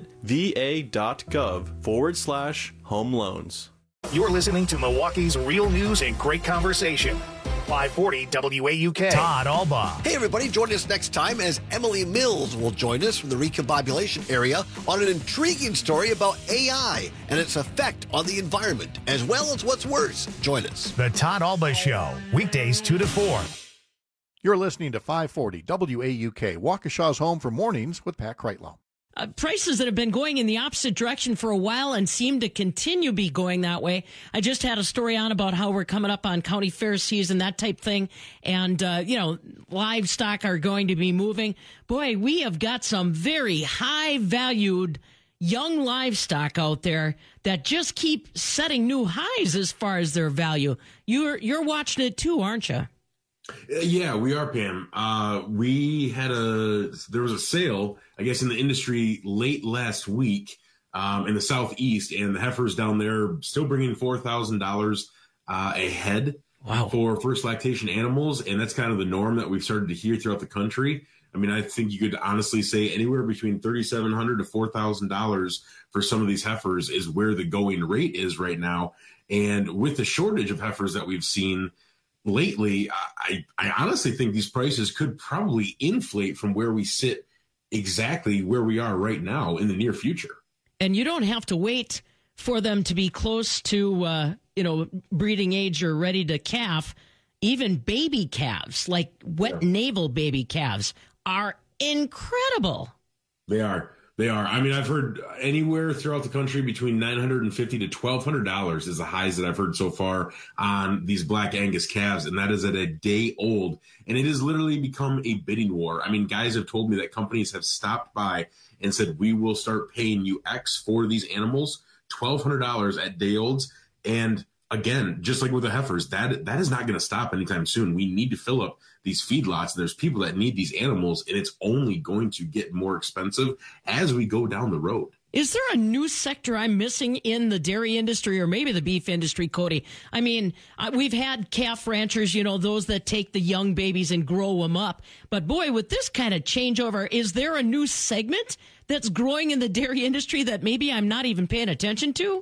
va.gov forward slash home loans. You're listening to Milwaukee's real news and great conversation. five forty W A U K. Todd Alba. Hey, everybody. Join us next time as Emily Mills will join us from the recombobulation area on an intriguing story about A I and its effect on the environment, as well as what's worse. Join us. The Todd Alba Show, weekdays two to four. You're listening to five forty W A U K, Waukesha's home for mornings with Pat Kreitlow. uh, prices that have been going in the opposite direction for a while and seem to continue be going that way. I just had a story on about how we're coming up on county fair season, that type thing. And, uh, you know, livestock are going to be moving. Boy, we have got some very high valued young livestock out there that just keep setting new highs as far as their value. You're you're watching it too, aren't you? Yeah, we are, Pam. Uh, we had a there was a sale, I guess, in the industry late last week um, in the Southeast, and the heifers down there still bringing four thousand dollars uh, a head wow. for first lactation animals, and that's kind of the norm that we've started to hear throughout the country. I mean, I think you could honestly say anywhere between thirty-seven hundred dollars to four thousand dollars for some of these heifers is where the going rate is right now. And with the shortage of heifers that we've seen lately, I, I honestly think these prices could probably inflate from where we sit exactly where we are right now in the near future. And you don't have to wait for them to be close to, uh, you know, breeding age or ready to calf. Even baby calves, like wet yeah. navel baby calves, are incredible. They are. They are. I mean, I've heard anywhere throughout the country between nine hundred fifty dollars to twelve hundred dollars is the highs that I've heard so far on these Black Angus calves, and that is at a day old. And it has literally become a bidding war. I mean, guys have told me that companies have stopped by and said, we will start paying you X for these animals, twelve hundred dollars at day olds. And again, just like with the heifers, that that is not going to stop anytime soon. We need to fill up these feedlots. There's people that need these animals, and it's only going to get more expensive as we go down the road. Is there a new sector I'm missing in the dairy industry or maybe the beef industry, Cody? I mean, we've had calf ranchers, you know, those that take the young babies and grow them up. But boy, with this kind of changeover, is there a new segment that's growing in the dairy industry that maybe I'm not even paying attention to?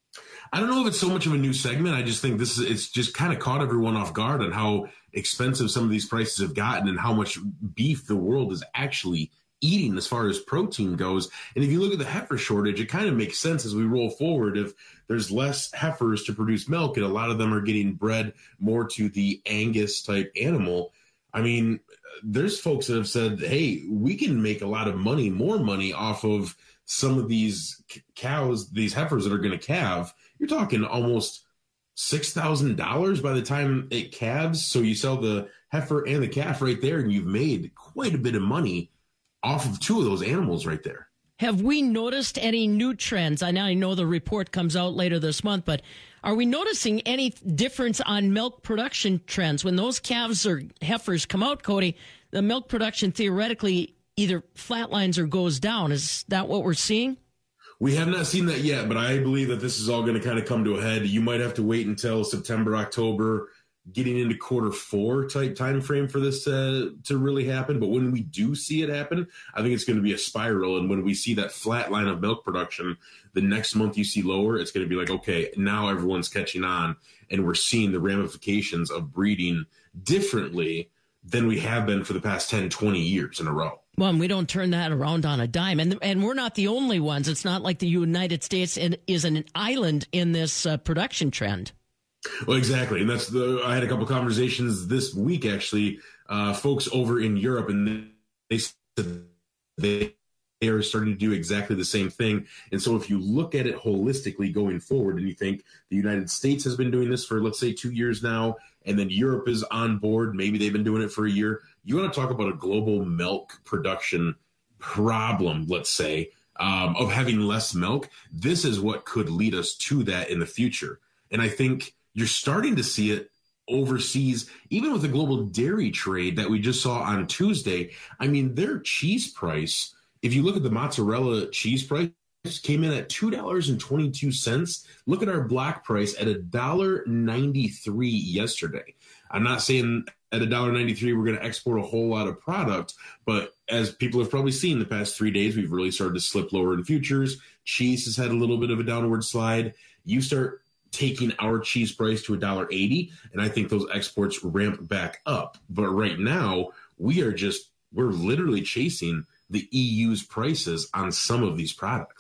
I don't know if it's so much of a new segment. I just think this is, it's just kind of caught everyone off guard on how expensive some of these prices have gotten and how much beef the world is actually eating as far as protein goes. And if you look at the heifer shortage, it kind of makes sense as we roll forward. If there's less heifers to produce milk and a lot of them are getting bred more to the Angus type animal, I mean, there's folks that have said, hey, we can make a lot of money, more money off of some of these cows, these heifers that are going to calve. You're talking almost six thousand dollars by the time it calves. So you sell the heifer and the calf right there, and you've made quite a bit of money off of two of those animals right there. Have we noticed any new trends? I now I know the report comes out later this month, but are we noticing any difference on milk production trends? When those calves or heifers come out, Cody, the milk production theoretically either flatlines or goes down. Is that what we're seeing? We have not seen that yet, but I believe that this is all going to kind of come to a head. You might have to wait until September, October, getting into quarter four type time frame for this to, to really happen. But when we do see it happen, I think it's going to be a spiral. And when we see that flat line of milk production, the next month you see lower, it's going to be like, okay, now everyone's catching on, and we're seeing the ramifications of breeding differently than we have been for the past ten, twenty years in a row. Well, and we don't turn that around on a dime. And and we're not the only ones. It's not like the United States is an island in this uh, production trend. Well, exactly. And that's the, I had a couple conversations this week, actually, uh, folks over in Europe, and they said they they are starting to do exactly the same thing. And so if you look at it holistically going forward, and you think the United States has been doing this for, let's say, two years now, and then Europe is on board, maybe they've been doing it for a year. You want to talk about a global milk production problem, let's say, um, of having less milk. This is what could lead us to that in the future. And I think you're starting to see it overseas, even with the global dairy trade that we just saw on Tuesday. I mean, their cheese price, if you look at the mozzarella cheese price, came in at two dollars and twenty-two cents. Look at our block price at one dollar ninety-three yesterday. I'm not saying at one dollar ninety-three we're going to export a whole lot of product, but as people have probably seen the past three days, we've really started to slip lower in futures. Cheese has had a little bit of a downward slide. You start taking our cheese price to one dollar eighty, and I think those exports ramp back up. But right now, we are just, we're literally chasing the E U's prices on some of these products.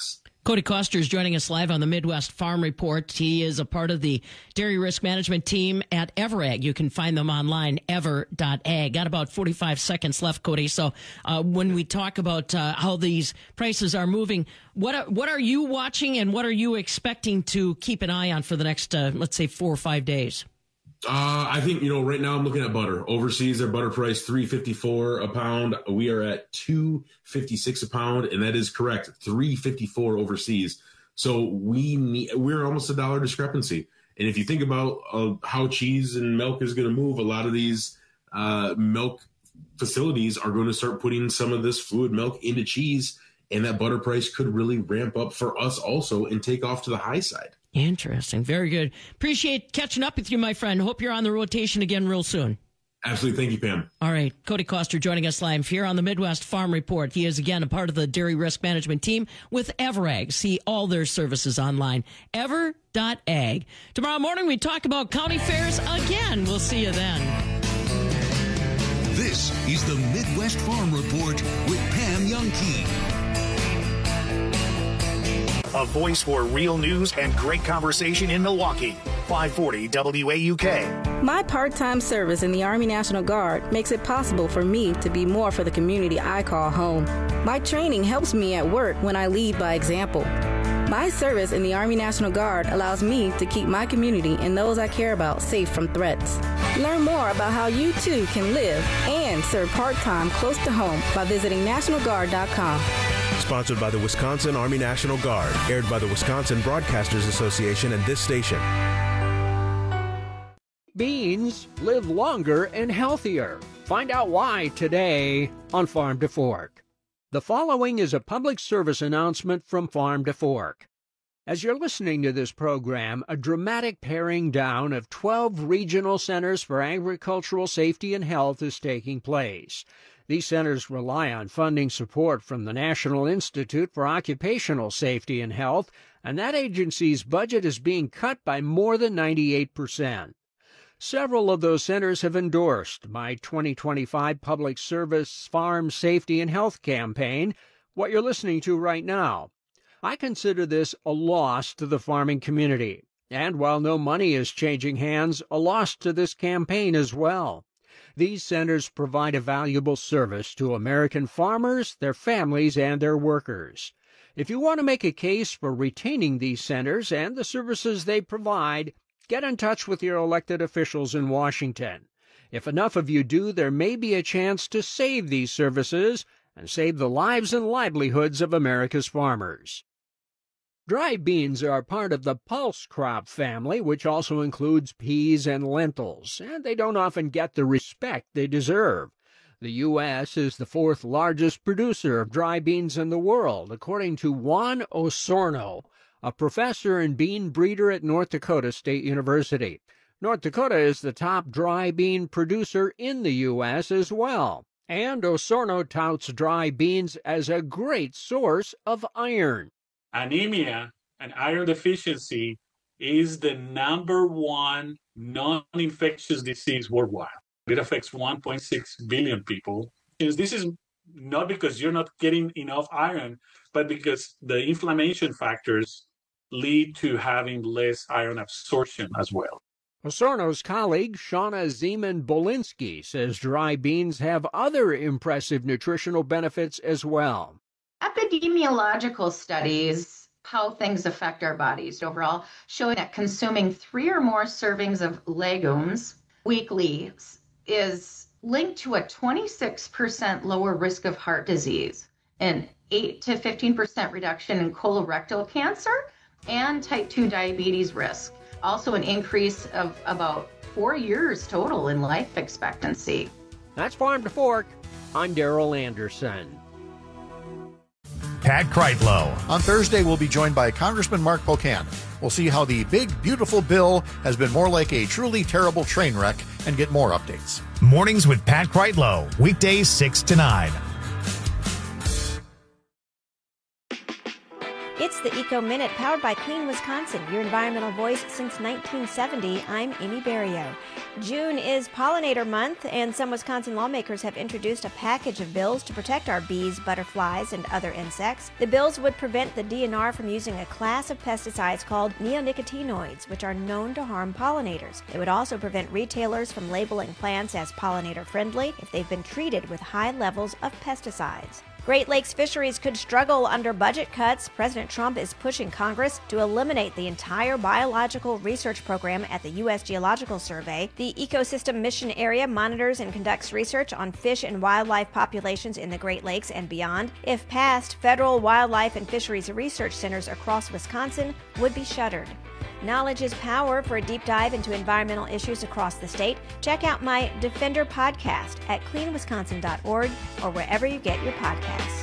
Cody Koster is joining us live on the Midwest Farm Report. He is a part of the dairy risk management team at Everag. You can find them online, ever dot ag. Got about forty-five seconds left, Cody. So uh, when we talk about uh, how these prices are moving, what are, what are you watching and what are you expecting to keep an eye on for the next, uh, let's say, four or five days? Uh, I think, you know, right now I'm looking at butter. Overseas, their butter price three fifty-four a pound. We are at two fifty-six a pound, and that is correct. three fifty-four overseas. So we need, we're almost a dollar discrepancy. And if you think about uh, how cheese and milk is going to move, a lot of these uh, milk facilities are going to start putting some of this fluid milk into cheese, and that butter price could really ramp up for us also and take off to the high side. Interesting. Very good. Appreciate catching up with you, my friend. Hope you're on the rotation again real soon. Absolutely. Thank you, Pam. All right. Cody Koster joining us live here on the Midwest Farm Report. He is, again, a part of the dairy risk management team with Everag. See all their services online, ever dot ag. Tomorrow morning, we talk about county fairs again. We'll see you then. This is the Midwest Farm Report with Pam Youngkey. A voice for real news and great conversation in Milwaukee. five forty W A U K. My part-time service in the Army National Guard makes it possible for me to be more for the community I call home. My training helps me at work when I lead by example. My service in the Army National Guard allows me to keep my community and those I care about safe from threats. Learn more about how you too can live and serve part-time close to home by visiting national guard dot com. Sponsored by the Wisconsin Army National Guard. Aired by the Wisconsin Broadcasters Association and this station. Beans live longer and healthier. Find out why today on Farm to Fork. The following is a public service announcement from Farm to Fork. As you're listening to this program, a dramatic paring down of twelve regional centers for agricultural safety and health is taking place. These centers rely on funding support from the National Institute for Occupational Safety and Health, and that agency's budget is being cut by more than ninety-eight percent. Several of those centers have endorsed my twenty twenty-five Public Service Farm Safety and Health campaign, what you're listening to right now. I consider this a loss to the farming community, and while no money is changing hands, a loss to this campaign as well. These centers provide a valuable service to American farmers, their families, and their workers. If you want to make a case for retaining these centers and the services they provide, get in touch with your elected officials in Washington. If enough of you do, there may be a chance to save these services and save the lives and livelihoods of America's farmers. Dry beans are part of the pulse crop family, which also includes peas and lentils, and they don't often get the respect they deserve. The U S is the fourth largest producer of dry beans in the world, according to Juan Osorno, a professor and bean breeder at North Dakota State University. North Dakota is the top dry bean producer in the U S as well, and Osorno touts dry beans as a great source of iron. Anemia and iron deficiency is the number one non-infectious disease worldwide. It affects one point six billion people. This is not because you're not getting enough iron, but because the inflammation factors lead to having less iron absorption as well. Osorno's colleague, Shauna Zeman-Bolinsky, says dry beans have other impressive nutritional benefits as well. Epidemiological studies, how things affect our bodies overall, showing that consuming three or more servings of legumes weekly is linked to a twenty-six percent lower risk of heart disease, an eight to fifteen percent reduction in colorectal cancer, and type two diabetes risk. Also an increase of about four years total in life expectancy. That's Farm to Fork. I'm Daryl Anderson. Pat Kreitlow. On Thursday, we'll be joined by Congressman Mark Pocan. We'll see how the big, beautiful bill has been more like a truly terrible train wreck and get more updates. Mornings with Pat Kreitlow, weekdays six to nine. It's the Eco Minute, powered by Clean Wisconsin, your environmental voice since nineteen seventy. I'm Amy Berrio. June is Pollinator Month, and some Wisconsin lawmakers have introduced a package of bills to protect our bees, butterflies, and other insects. The bills would prevent the D N R from using a class of pesticides called neonicotinoids, which are known to harm pollinators. They would also prevent retailers from labeling plants as pollinator-friendly if they've been treated with high levels of pesticides. Great Lakes fisheries could struggle under budget cuts. President Trump is pushing Congress to eliminate the entire biological research program at the U S Geological Survey. The Ecosystem Mission Area monitors and conducts research on fish and wildlife populations in the Great Lakes and beyond. If passed, federal wildlife and fisheries research centers across Wisconsin would be shuttered. Knowledge is power. For a deep dive into environmental issues across the state, check out my Defender podcast at clean wisconsin dot org or wherever you get your podcasts.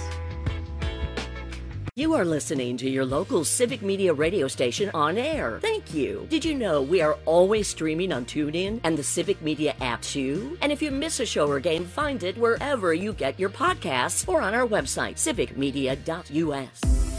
You are listening to your local Civic Media radio station on air. Thank you. Did you know we are always streaming on TuneIn and the Civic Media app too? And if you miss a show or game, find it wherever you get your podcasts or on our website, civic media dot u s.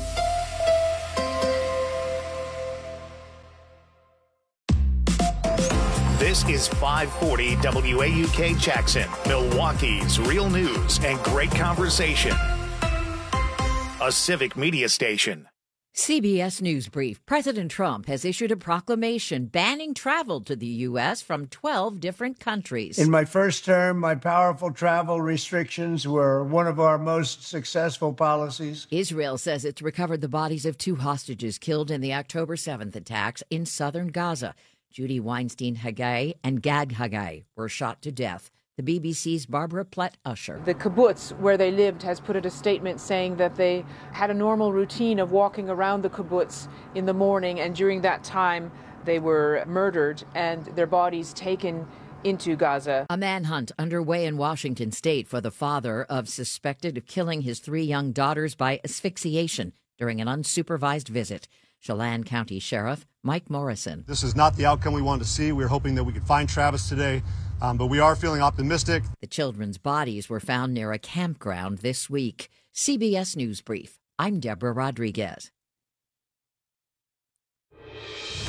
This is five forty W A U K Jackson, Milwaukee's real news and great conversation. A Civic Media station. C B S News Brief. President Trump has issued a proclamation banning travel to the U S from twelve different countries. In my first term, my powerful travel restrictions were one of our most successful policies. Israel says it's recovered the bodies of two hostages killed in the October seventh attacks in southern Gaza. Judy Weinstein Haggai and Gad Haggai were shot to death. The B B C's Barbara Plett-Usher. The kibbutz where they lived has put out a statement saying that they had a normal routine of walking around the kibbutz in the morning, and during that time they were murdered and their bodies taken into Gaza. A manhunt underway in Washington state for the father of suspected of killing his three young daughters by asphyxiation during an unsupervised visit. Chelan County Sheriff Mike Morrison. This is not the outcome we wanted to see. We were hoping that we could find Travis today, um, but we are feeling optimistic. The children's bodies were found near a campground this week. C B S News Brief. I'm Deborah Rodriguez.